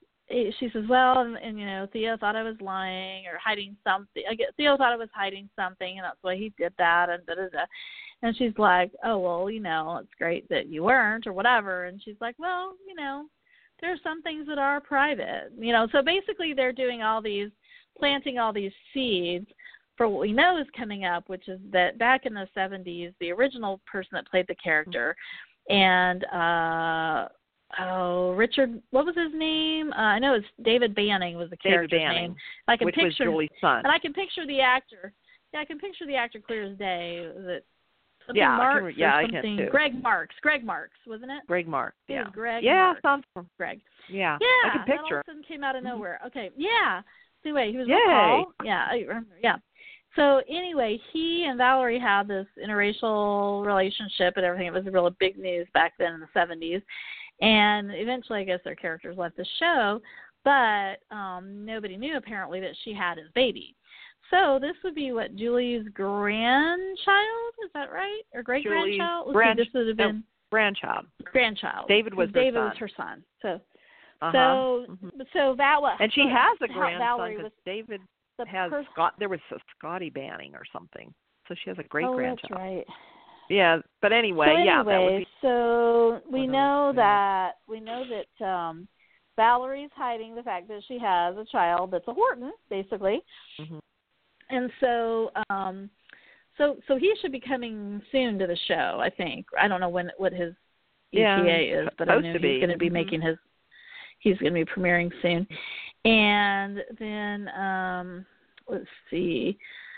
she says, well, and, and, you know, Theo thought I was lying or hiding something. I guess Theo thought I was hiding something, and that's why he did that, and da-da-da. And she's like, oh, well, you know, it's great that you weren't or whatever. And she's like, well, you know, there are some things that are private. You know, so basically they're doing all these, planting all these seeds for what we know is coming up, which is that back in the seventies, the original person that played the character and uh oh, Richard, what was his name? Uh, I know it's David Banning was the David character's Banning, name. I can which was picture, Julie's son. and I can picture the actor. Yeah, I can picture the actor clear as day. Was it something Yeah, I Marks can, yeah, or I something? can too. Greg Marks. Greg Marks, wasn't it? Greg Marks. It Yeah. was Greg yeah, Marks. sounds Greg. Yeah. Yeah, I can picture. that all of a sudden came out of nowhere. Mm-hmm. Okay, yeah. So anyway, he was Yay. real tall. Yeah, I remember. Yeah. So anyway, he and Valerie had this interracial relationship and everything. It was really big news back then in the seventies. And eventually, I guess their characters left the show, but um, nobody knew apparently that she had his baby. So this would be what, Julie's grandchild? Is that right? Or great grandchild? Grand- this would have been no, grandchild. Grandchild. David was her David son. was her son. So, uh-huh. so, mm-hmm. so Val. And she has a grandson Valerie because was David the has pers- Scott. There was a Scotty Banning or something, so she has a great oh, grandchild. That's right. Yeah, but anyway, so anyway, yeah, that would be. So we one know of those that we know that um, Valerie's hiding the fact that she has a child that's a Horton, basically. Mm-hmm. And so, um, so, so he should be coming soon to the show. I think. I don't know when what his E T A yeah, is, but I know he's going to be mm-hmm. making his. He's going to be premiering soon, and then um, let's see.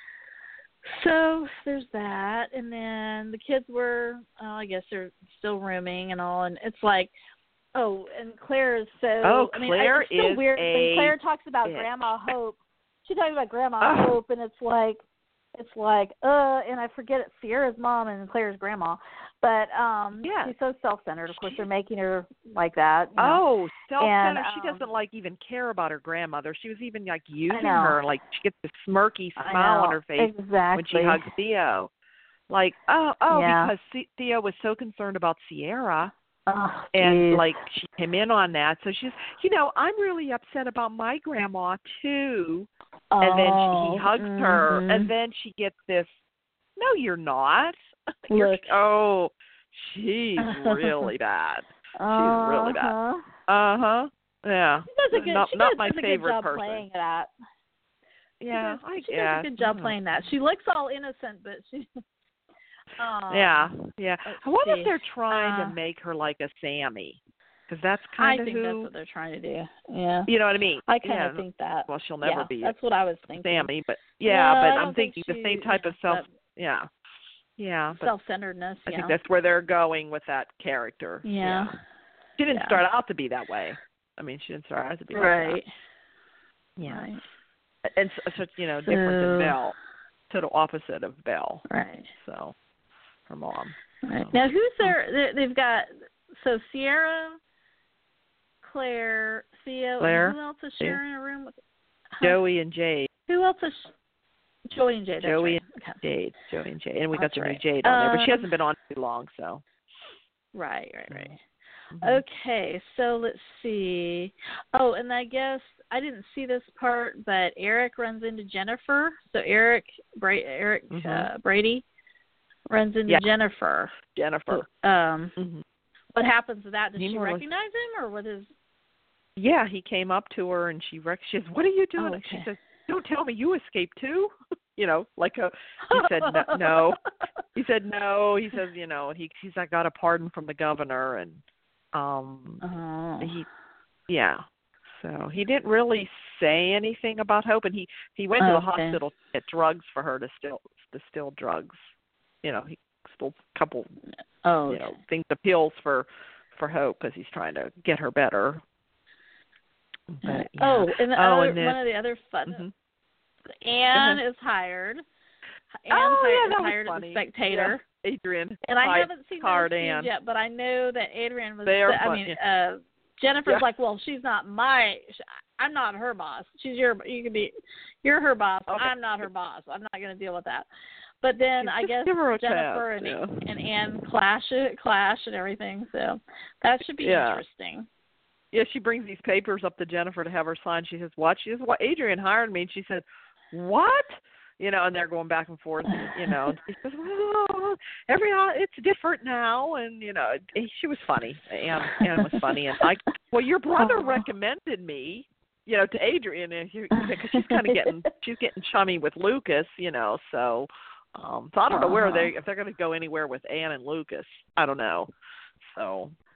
So there's that, and then the kids were. Uh, I guess they're still rooming and all, and it's like. Oh, and Claire is so. Oh, I mean, Claire it's so is weird a when Claire talks about bitch. Grandma Hope. She talks about Grandma Oh. Hope, and it's like, it's like, uh, and I forget it's Sierra's mom and Claire's grandma, but um, yeah. she's so self-centered. Of course, they're making her like that. You know? Oh, self-centered. And, she um, doesn't like even care about her grandmother. She was even like using know. her, like she gets this smirky smile on her face exactly. when she hugs Theo. Like, oh, oh, yeah. because C- Theo was so concerned about Sierra. Oh, and geez. like she came in on that, so she's, you know, I'm really upset about my grandma too. Oh, and then she, he hugs mm-hmm. her, and then she gets this. No, you're not. You're, Look. oh, she's really bad. She's uh-huh. really bad. Uh huh. Yeah. She does a good, not she not does my a favorite good job person. playing that. Yeah, she does, I she yeah. does a good job mm-hmm. playing that. She looks all innocent, but she. Um, yeah, yeah. I wonder see. if they're trying uh, to make her like a Sammy, because that's kind I of think who. that's what they're trying to do. Yeah. You know what I mean? I kind yeah. of think that. Well, she'll never yeah, be. That's what I was thinking. Sammy, but yeah, no, but I I'm don't think thinking she, the same type yeah, of self. that, Yeah, yeah. But self-centeredness. I yeah. think that's where they're going with that character. Yeah. yeah. She didn't yeah. start out to be that way. I mean, she didn't start out to be right. like that. Yeah. Right. And so, so you know, so, different than Belle, total opposite of Belle. Right. So, her mom. Right. So. Now, who's there? They've got so Sierra, Claire, Theo, Claire, and who else is sharing a room with? Huh? Joey and Jade. Who else is? Joey and Jade. That's Joey right. and okay. Jade. Joey and Jade. And we That's got the right. new Jade on there, but she Um, hasn't been on too long, so. Right, right, right. Mm-hmm. Okay, so let's see. Oh, and I guess I didn't see this part, but Eric runs into Jennifer. So Eric, Bra- Eric mm-hmm. uh, Brady runs into yeah. Jennifer. Jennifer. So, um, mm-hmm. what happens to that? Does He she more recognize him, or what is? Yeah, he came up to her and she rec- she says, "What are you doing?" Oh, okay. She says, "Don't tell me you escaped too." You know, like a. He said no, no. He said no. He says, you know, he he's I got a pardon from the governor and um Oh. he yeah. So he didn't really say anything about Hope, and he he went to the okay. hospital to get drugs for her to still to still drugs. You know, he stole a couple Oh. you know things, the pills for for Hope because he's trying to get her better. But, yeah. Oh, and, the oh, other, and then, one of the other fun. mm-hmm. Anne uh-huh. is hired. Anne oh, hired, yeah, that is was hired funny. as a spectator. Yeah. Adrian. And I Hi, haven't seen hard those scenes Anne. yet, but I know that Adrian was. They are I funny. mean, uh, Jennifer's Yeah. like, well, she's not my. I'm not her boss. She's your. You can be. You're her boss. Okay. I'm not her boss. I'm not going to deal with that. But then Just I guess give her a Jennifer chance, and, yeah. and Anne clash it, clash and everything. So that should be Yeah. interesting. Yeah, she brings these papers up to Jennifer to have her sign. She says, "What?" She says, "What?" Adrian hired me. And she said, "What?" You know, and they're going back and forth. And, you know, and she says, "Well, every it's different now." And you know, she was funny. Anne, Anne was funny, and like, well, your brother Oh. recommended me, you know, to Adrian, and because she's kind of getting she's getting chummy with Lucas, you know, so. Um, so I don't know where Uh-huh. they if they're going to go anywhere with Anne and Lucas. I don't know. So.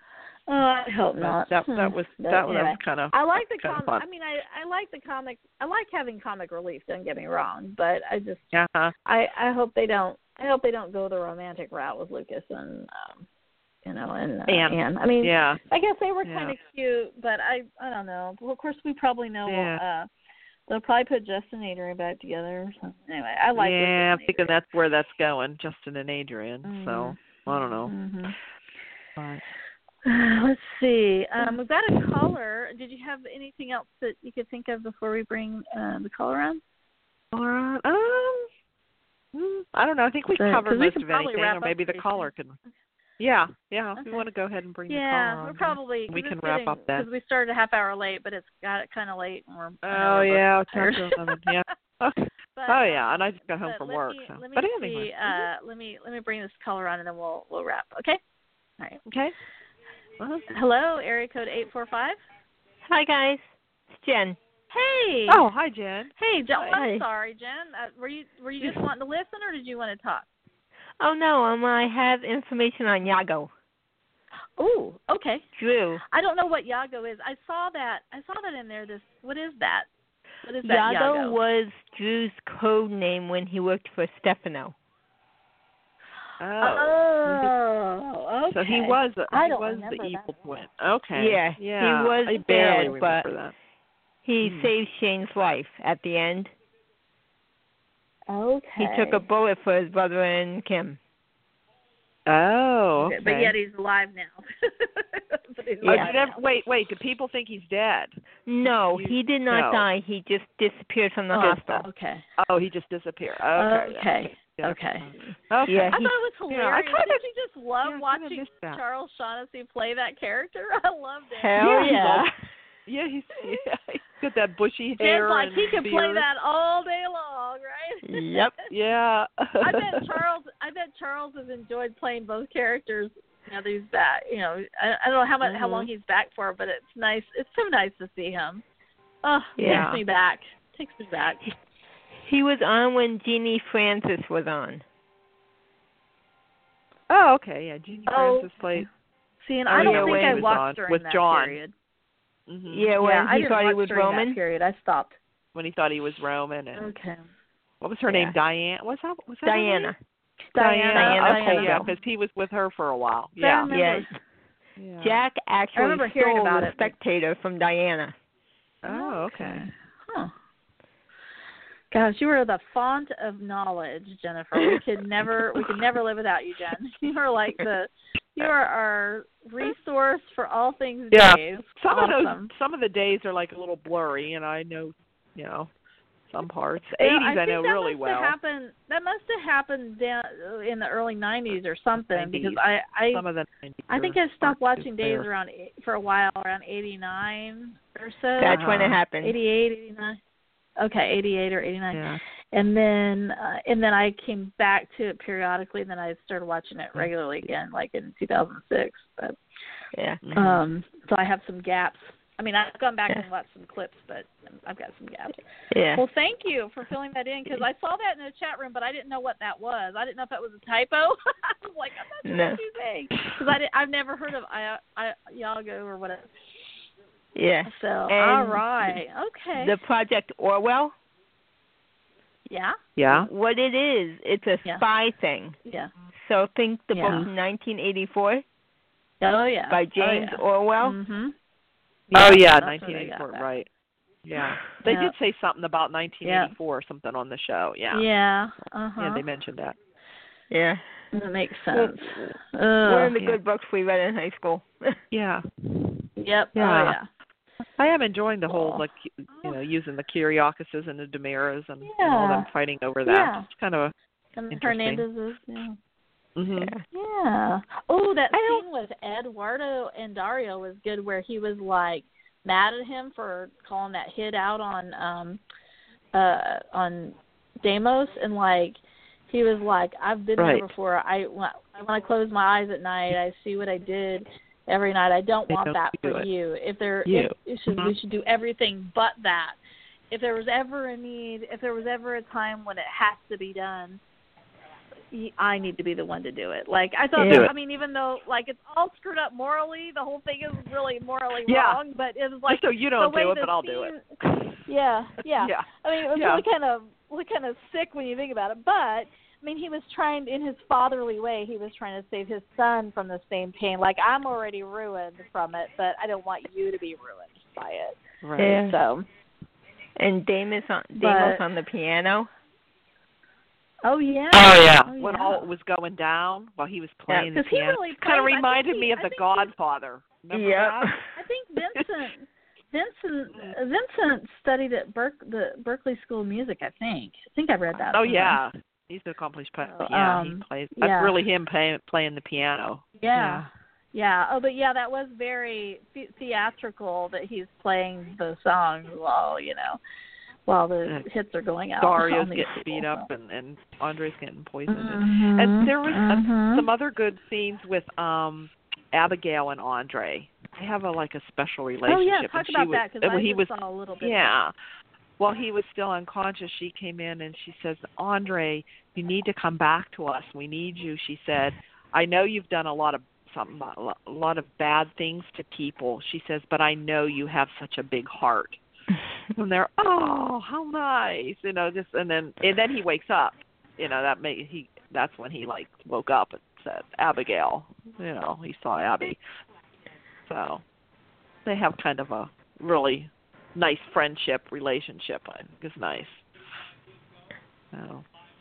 Oh, I hope But not. That Hmm. that was But that, was- anyway. that was kind of. I like the kind of comic. fun. I mean, I I like the comic. I like having comic relief. Don't get me wrong, but I just Uh-huh. I I hope they don't. I hope they don't go the romantic route with Lucas and um, you know, and uh, Anne. Anne. I mean, Yeah. I guess they were Yeah. kind of cute, but I I don't know. Well, of course, we probably know. Yeah. Uh, they'll probably put Justin and Adrian back together or something. Anyway, I like. Yeah, Lucas I'm and thinking Adrian. that's where that's going, Justin and Adrian. Mhm. So I don't know. Mhm. But Let's see. Um, we've got a caller. Did you have anything else that you could think of before we bring uh, the caller on? all right. Um, mm, I don't know. I think we Good, 'cause covered we most can of probably anything, wrap or maybe up the pretty caller soon. can. Yeah, yeah. If Okay. you want to go ahead and bring the Yeah, caller on, we're then probably we cause can it's wrap getting, up then. because we started a half hour late, but it's got kind of late and we're. I know Oh we're both yeah, it's tired. after eleven. Yeah. Okay. But, Oh yeah, and I um, just got home but from let work. Me, So. let me But see. anyway. Uh, let me let me bring this caller on and then we'll we'll wrap. Okay. All right. Okay. Uh-huh. Hello, area code eight four five. Hi, guys. It's Jen. Hey. Oh, hi Jen. Hey, Jen. Hi. I'm sorry, Jen. Uh, were you were you just wanting to listen, or did you want to talk? Oh, no, um, I have information on Yago. Oh, okay. Drew. I don't know what Yago is. I saw that. I saw that in there. This. What is that? What is that? Yago, Yago was Drew's code name when he worked for Stefano. Oh. Oh, okay. So he was a, I he don't was remember the that. evil twin. Okay. Yeah, Yeah. he was I barely bad, remember but that. he Hmm. saved Shane's life at the end. Okay. He took a bullet for his brother and Kim. Oh, okay. Okay, but yet he's alive now. But he's Oh, Yeah. did ever, wait, wait. Do people think he's dead? No, You- he did not no. die. He just disappeared from the Oh, hospital. okay. Oh, he just disappeared. Okay. Okay. Yeah. Okay. Okay. Yeah, I thought he- it was Yeah, I hilarious. kinda- Did you just love yeah, I kinda watching missed that. Charles Shaughnessy play that character? I loved it. Hell Yeah, he's yeah. all- Yeah, he's yeah, he's got that bushy hair Jen's like, and he could beard. play that all day long, right? Yep. Yeah. I bet Charles. I bet Charles has enjoyed playing both characters. Now that he's back, you know, I, I don't know how much how Mhm. long he's back for, but it's nice. It's so nice to see him. Oh, Yeah. takes me back. Takes me back. He was on when Jeannie Francis was on. Oh, okay. Yeah, Jeannie Oh. Francis played. See, and Oh, I don't yeah, think when I he was watched on during with that John. period. Mm-hmm. Yeah, when yeah, I he didn't thought watch he was during Roman. that period. I stopped. When he thought he was Roman, and Okay. what was her Yeah. name? Diane. What's that? Was that her name? Diana. Diana. Diana Okay, Colville. yeah, because he was with her for a while. I Yeah. remember. Yeah. Yeah. Jack actually remember hearing stole about the it, but- Spectator from Diana. Oh, okay. Huh. Gosh, you are the font of knowledge, Jennifer. We could never, we could never live without you, Jen. You are like the, you are our resource for all things Yeah. Days. Some awesome. of those, some of the days are like a little blurry, and I know, you know, some parts. You know, eighties I, think know that really must well. Have happened, that must have happened down in the early nineties or something, nineties. because I, I, Some of the nineties I think are- I stopped aren't watching too Days fair. around eight- for a while, around eighty-nine or so. That's when it Uh-huh. happened. eighty-eight, eighty-nine. Okay, eighty-eight or eighty-nine. Yeah. And then uh, and then I came back to it periodically, and then I started watching it regularly again, like in two thousand six. But Yeah. Mhm. um, so I have some gaps. I mean, I've gone back Yeah. and watched some clips, but I've got some gaps. Yeah. Well, thank you for filling that in, because I saw that in the chat room, but I didn't know what that was. I didn't know if that was a typo. I was like, I'm not sure No. what you're saying, because I did, I've never heard of I, I, Yago or whatever. Yeah. So And all right, okay, The Project Orwell, yeah, Yeah. what it is, it's a Yeah. spy thing. yeah, So think the Yeah. book nineteen eighty-four oh yeah, by James oh, yeah. Orwell. Mm-hmm. Oh yeah, that's where nineteen they eighty-four, got that. right. Yeah. They Yeah. did say something about nineteen eighty-four or something on the show. Yeah. Yeah. Uh huh. Yeah, they mentioned that. Yeah. That makes Well, sense. One Ugh. of the yeah. good books we read in high school. Yeah. Yep. Yeah. Oh yeah. I am enjoying the whole, Well. like, you know, using the Kiriakises and the Demiras and, and all them Yeah. fighting over that. Yeah. It's kind of And Interesting. Hernandez's. Yeah. hmm Yeah. Yeah. Oh, that I don't- scene with Eduardo and Dario was good, where he was like mad at him for calling that hit out on um uh on Deimos, and like he was like, I've been Right. there before. I when I close my eyes at night, I see what I did every night. I don't They want don't that do for it. you. If there, You. if, it should, we should do everything but that. If there was ever a need, if there was ever a time when it has to be done, I need to be the one to do it. Like I thought, Yeah. that, I mean, even though like it's all screwed up morally, the whole thing is really morally Yeah. wrong. But it was like Just so you don't the way do it, the but I'll scene, do it. Yeah, yeah. Yeah. I mean, it was Yeah. really kind of really kind of sick when you think about it. But I mean, he was trying, in his fatherly way, he was trying to save his son from the same pain. Like, I'm already ruined from it, but I don't want you to be ruined by it. Right. Yeah. So. And Deimos on Deimos But- on the piano. Oh yeah. Oh yeah. Oh, When yeah. all was going down while he was playing the 'Cause he piano, really kind of plays- I reminded think me he- of I The think he- Godfather. Remember Yep. that? I think Vincent Vincent uh, Vincent studied at Berk, the Berkeley School of Music. I think. I think I read that. Oh somewhere. yeah. He's an accomplished player. So, Yeah, um, he plays. That's yeah. really him playing playing the piano. Yeah. Yeah. Oh, but yeah, that was very the- theatrical that he's playing the songs while you know while the Uh, hits are going out. Dario's on these getting people, beat so. up, and and Andre's getting poisoned. And, Mhm, and there was uh, mhm. some other good scenes with um Abigail and Andre. They have a like a special relationship. Oh yeah, and talk she about was, that because and I he just was, saw a little bit. Yeah. While he was still unconscious, she came in and she says, Andre, you need to come back to us. We need you. She said, I know you've done a lot of something, a lot of bad things to people. She says, but I know you have such a big heart. And they're, oh, how nice, you know. Just and then and then he wakes up. You know that made he. That's when he like woke up and said, Abigail. You know, he saw Abby. So they have kind of a really nice friendship relationship. I think is nice. So.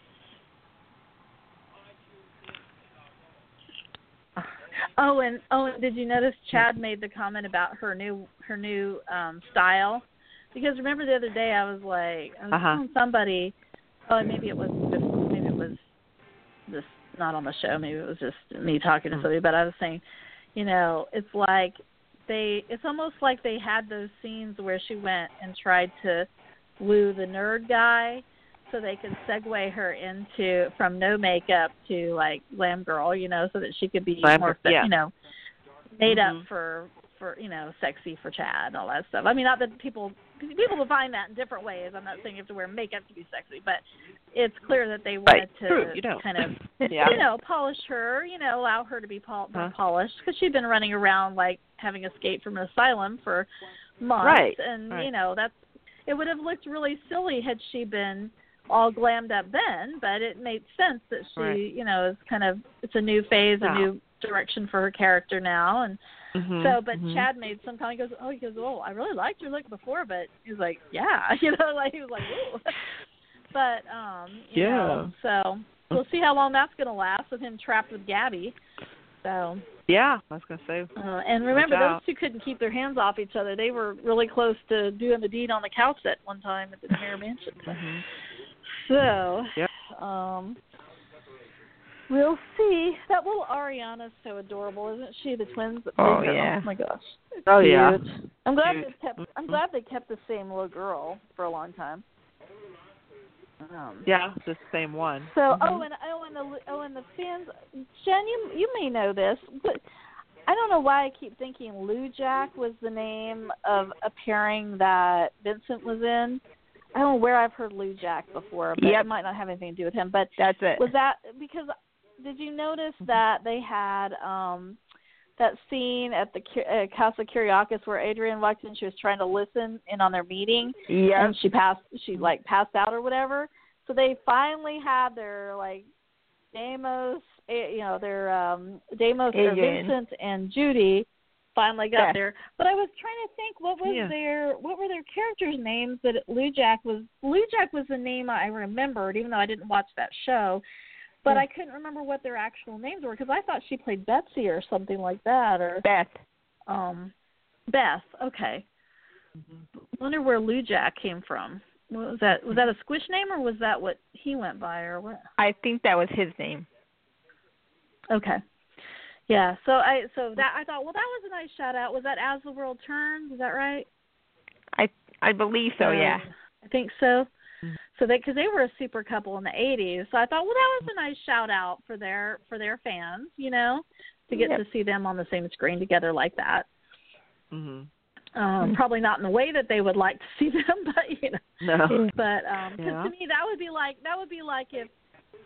Oh, and oh, and did you notice Chad made the comment about her new her new um style? Because remember the other day I was like, I was Uh-huh. telling somebody, oh, maybe it was just maybe it was just not on the show, maybe it was just me talking to somebody, but I was saying, you know, it's like they, it's almost like they had those scenes where she went and tried to woo the nerd guy, so they could segue her into from no makeup to like glam girl, you know, so that she could be Glam- more, yeah. you know, made Mhm. up for for you know, sexy for Chad and all that stuff. I mean, not that people people define that in different ways. I'm not saying you have to wear makeup to be sexy, but it's clear that they wanted Right. to True. You don't. kind of Yeah. you know polish her, you know, allow her to be pol- more Huh. polished because she'd been running around like having escaped from an asylum for months, Right. and Right. you know that's it would have looked really silly had she been all glammed up then, but it made sense that she, Right. you know, is kind of it's a new phase, Yeah. a new direction for her character now, and Mhm. so. But Mhm. Chad made some comment. He goes, oh, he goes, oh, I really liked your look before, but he was like, yeah, you know, like he was like, ooh. But um, you Yeah. know, so we'll see how long that's going to last with him trapped with Gabby. So. Yeah, I was gonna say. Uh, and remember, Watch those out. two couldn't keep their hands off each other. They were really close to doing the deed on the couch at one time at the Mayor Mansion. Mhm. So, Yep. um, we'll see. That little Ariana's so adorable, isn't she? The twins that play Oh, her. yeah. Oh my gosh. It's Oh, yeah. cute. I'm glad Cute. they kept. I'm glad they kept the same little girl for a long time. Um, Yeah, it's the same one. So, Mhm. oh, and oh, and the oh, and the fans. Jen, you you may know this, but I don't know why I keep thinking Lou Jack was the name of a pairing that Vincent was in. I don't know where I've heard Lou Jack before, but Yep. it might not have anything to do with him. But That's it. was that because did you notice that they had um that scene at the Cu- uh, Casa Kyriakis where Adrienne walked in, she was trying to listen in on their meeting, Yep. and she passed she like passed out or whatever. So they finally had their like Deimos, eh, you know, their um Deimos or Adrienne. Vincent and Judy finally got Yeah. there. But I was trying to think what was Yeah. their what were their characters' names that Lou Jack was Lou Jack was the name I remembered even though I didn't watch that show. But Yeah. I couldn't remember what their actual names were because I thought she played Betsy or something like that or Beth. um Beth. Okay. Mhm. Wonder where Lou Jack came from. What was that? Was that a Squish name or was that what he went by or what? I think that was his name. Okay. Yeah. So I so that I thought well that was a nice shout out. Was that As the World Turns? Is that right? I I believe so. Yeah. Um, I think so. Mhm. So they because they were a super couple in the eighties. So I thought well that was a nice shout out for their for their fans. You know, to get Yep. to see them on the same screen together like that. Mhm. Um, Mhm. Probably not in the way that they would like to see them, but you know. No. But um 'cause Yeah. to me that would be like that would be like if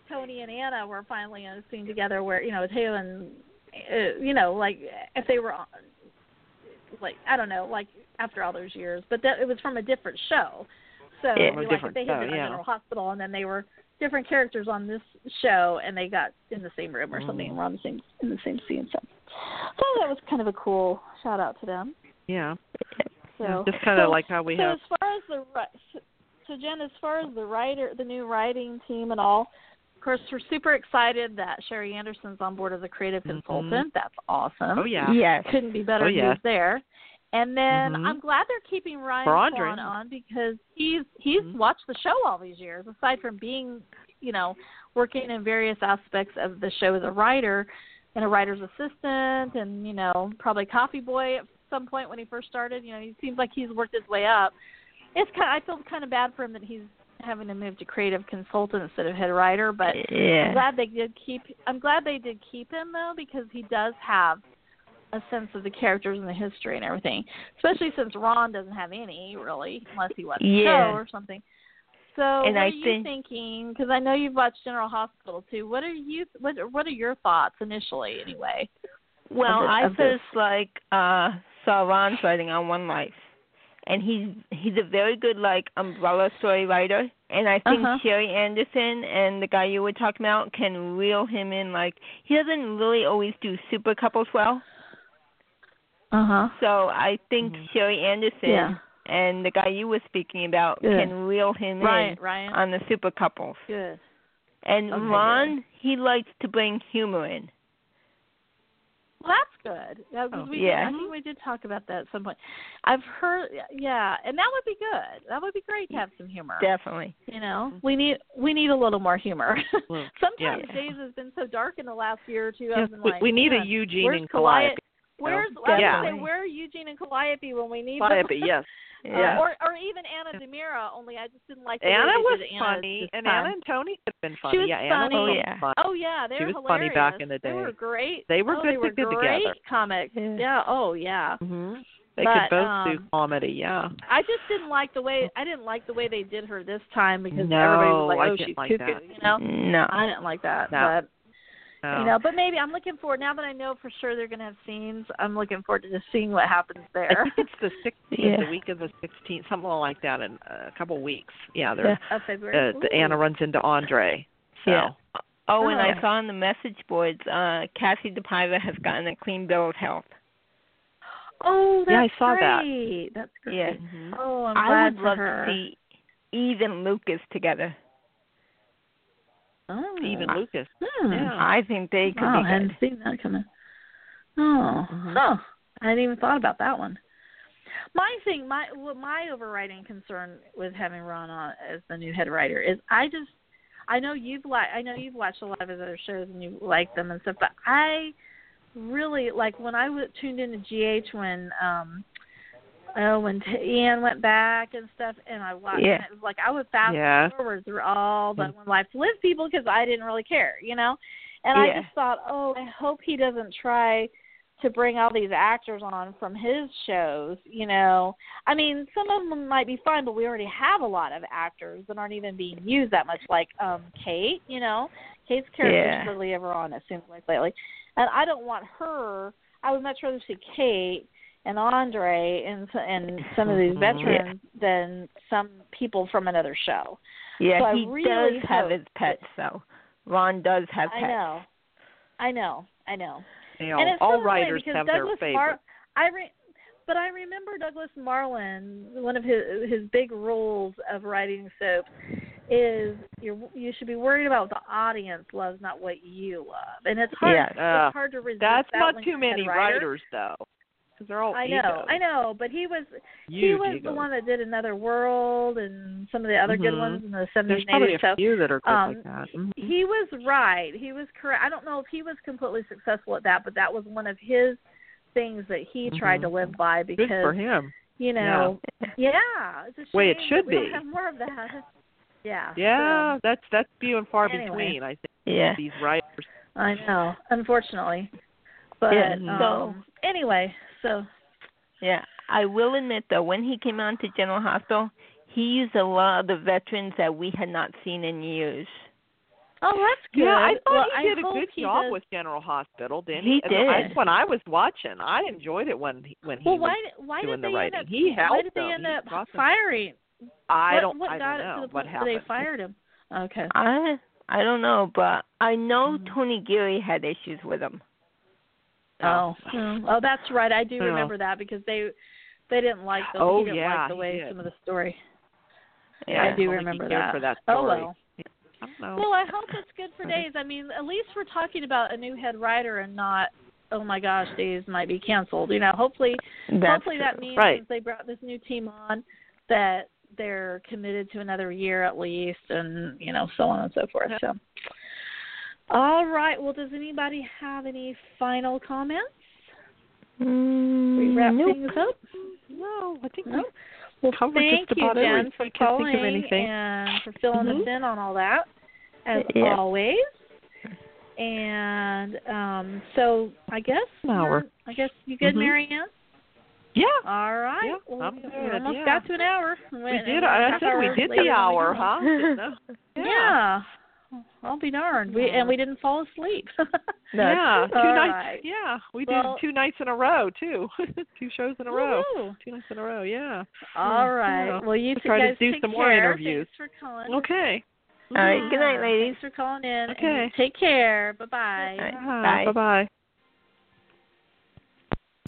Tony and Anna were finally in a scene together where, you know, Teo and, uh, you know, like if they were on, like, I don't know, like after all those years, but that it was from a different show. So Yeah, it'd be a like different if they had show, been yeah. on General Hospital and then they were different characters on this show and they got in the same room or something Mm. and were on the same in the same scene. So, so that was kind of a cool shout out to them. Yeah. So Yeah, just kind of so, like how we so have. as far as the ri- so Jen, as far as the writer, the new writing team and all, of course, we're super excited that Sherry Anderson's on board as a creative Mhm. consultant. That's awesome. Oh yeah. Yes. Couldn't be better Oh, news yes. there. And then Mhm. I'm glad they're keeping Ryan For Andre. Swan on because he's he's Mhm. watched the show all these years. Aside from being, you know, working in various aspects of the show as a writer and a writer's assistant, and you know, probably coffee boy at some point when he first started. You know, he seems like he's worked his way up. It's kind. Of, I feel kind of bad for him that he's having to move to creative consultant instead of head writer, but I'm Yeah. glad they did keep. I'm glad they did keep him though because he does have a sense of the characters and the history and everything, especially since Ron doesn't have any really, unless he watched the Yeah. show or something. So And what I are you think- thinking? Because I know you've watched General Hospital too. What are you? What are, What are your thoughts initially, anyway? Well, of the- I of this? first like uh saw Ron's writing on One Life, and he's he's a very good like umbrella story writer, and I think Uh-huh. Sherry Anderson and the guy you were talking about can reel him in. Like he doesn't really always do super couples well, Uh huh. so I think Mhm. Sherry Anderson Yeah. and the guy you were speaking about Good. can reel him Right, in Ryan. on the super couples. Good. And Okay, Ron, he likes to bring humor in. Well, that's good. Yeah, 'cause Oh, we yeah. did, I think we did talk about that at some point. I've heard, yeah, and that would be good. That would be great to have some humor. Definitely. You know, we need we need a little more humor. Well, Sometimes yeah. days has been so dark in the last year or two. Yes, I've been we, like, we need a man, Eugene where's and Calliope? Calliope. Where's know? I was Yeah. gonna say, where are Eugene and Calliope when we need Calliope, them? yes. Uh, Yeah. or or even Anna Demira. Only I just didn't like the Anna way they was did Anna funny, this and time. Anna and Tony had been funny. She was yeah, Anna funny. was Oh, yeah. funny. Oh yeah, they She were was funny hilarious. back in the They day. were great. They were oh, good they to were good great together. comics. Yeah. Yeah. Oh yeah. hmm They But, could both um, do comedy. Yeah. I just didn't like the way I didn't like the way they did her this time because No, everybody was like, I "Oh, didn't she's like cuckoo," that. you know. No. I didn't like that, No. but No. you know, but maybe I'm looking forward now that I know for sure they're going to have scenes. I'm looking forward to just seeing what happens I there. think it's the sixteenth, Yeah. the week of the sixteenth, something like that, in a couple of weeks. Yeah, they're, Of February. uh, the Anna runs into Andre. So. Yeah. Oh, and Oh. I saw on the message boards, uh, Cassie DePaiva has gotten a clean bill of health. Oh, that's Yeah, I saw that. great. That's great. Yeah. Mhm. Oh, I'm I glad would for love her. to see Eve and Lucas together. Oh. Even Lucas. Hmm. Yeah. I think they could Oh, I be hadn't good. seen that coming. Oh, Mhm. huh. I hadn't even thought about that one. My thing, my well, my overriding concern with having Ron on as the new head writer is I just, I know you've like, I know you've watched a lot of his other shows and you like them and stuff, but I really like when I w- tuned into G H when, um, oh, when T- Ian went back and stuff, and I watched, Yeah. and it was like I would fast Yeah. forward through all the Mm. One Life to Live people because I didn't really care, you know. And I Yeah. just thought, oh, I hope he doesn't try to bring all these actors on from his shows, you know. I mean, some of them might be fine, but we already have a lot of actors that aren't even being used that much, like um Kate, you know. Kate's character's Yeah. hardly ever on, it seems like lately. And I don't want her. I would much rather see Kate and Andre and and some of these Mhm. veterans than some people from another show. Yeah, So I he really does have hope his pets, though. Ron does have I pets. know, I know, I know. You know, and it's all so funny writers because have Douglas their Mar- favorites. I re- but I remember Douglas Marland. One of his his big rules of writing soap is you you should be worried about what the audience loves, not what you love. And it's hard. Yeah. Uh, it's hard to resist. That's that not when too you're a head many writer. writers, though, because they're all I know, egos. I know, but he was he Huge was egos. the one that did Another World and some of the other good Mhm. ones in the There's seventies and probably eighties. a So few that are good um, like that. Mhm. he was right. He was correct. I don't know if he was completely successful at that, but that was one of his things that he tried Mhm. to live by because Good for him. you know, yeah, it's a shame Way it that should we don't be. have more of that. Yeah. Yeah, so, that's that's few and far anyway. between. I think Yeah. these writers. I know, unfortunately. But Yeah, so- um, anyway, so Yeah, I will admit though, when he came on to General Hospital, he used a lot of the veterans that we had not seen in years. Oh, that's good. Yeah, I thought well, he did I a hope good he job does. with General Hospital, didn't He he? And I, did. when I was watching, I enjoyed it when he, when he Well, was why why doing did the they writing. end up he helped why did they them. end He up brought them- firing? I what, don't. what I got don't it to know the what point where they happened. fired him? Okay. I I don't know, but I know Mm. Tony Geary had issues with him. Oh, oh, oh, that's right. I do Yeah. remember that because they they didn't like the Oh, he didn't yeah, like the he way did. some of the story. Yeah, I I do don't think remember he cared that. for that Oh story. well. I don't know. Well, I hope it's good for Days. I mean, at least we're talking about a new head writer and not, oh my gosh, Days might be canceled. You know, hopefully, That's hopefully true. that means Right. since they brought this new team on, that they're committed to another year at least, and you know, so on and so forth. So, all right. Well, does anybody have any final comments? Mm, We wrap nope. things up. No, I think No. we Well, covered thank just you, about Jen, everything. for I can't think of calling anything. and for filling Mhm. us in on all that, as Yeah. always. And um, so I guess An hour. we're- I guess you good, Mhm. Marianne? Yeah. All right. Yeah, well, I'm we good, almost yeah. got to an hour. We did. I said we did the hour, huh? No. Yeah. Yeah. I'll be darned. We and we didn't fall asleep. Yeah, two All nights. right. Yeah, we Well- did two nights in a row too. Two shows in a row. Woo-hoo. Two nights in a row. Yeah. All right. Yeah. Well, you We'll two try to guys do take some more care. interviews. Thanks for calling. Okay. All right. Good night, Yeah, ladies. Thanks for calling in. Okay. And take care. Bye-bye. All right. Uh-huh. Bye. Bye bye.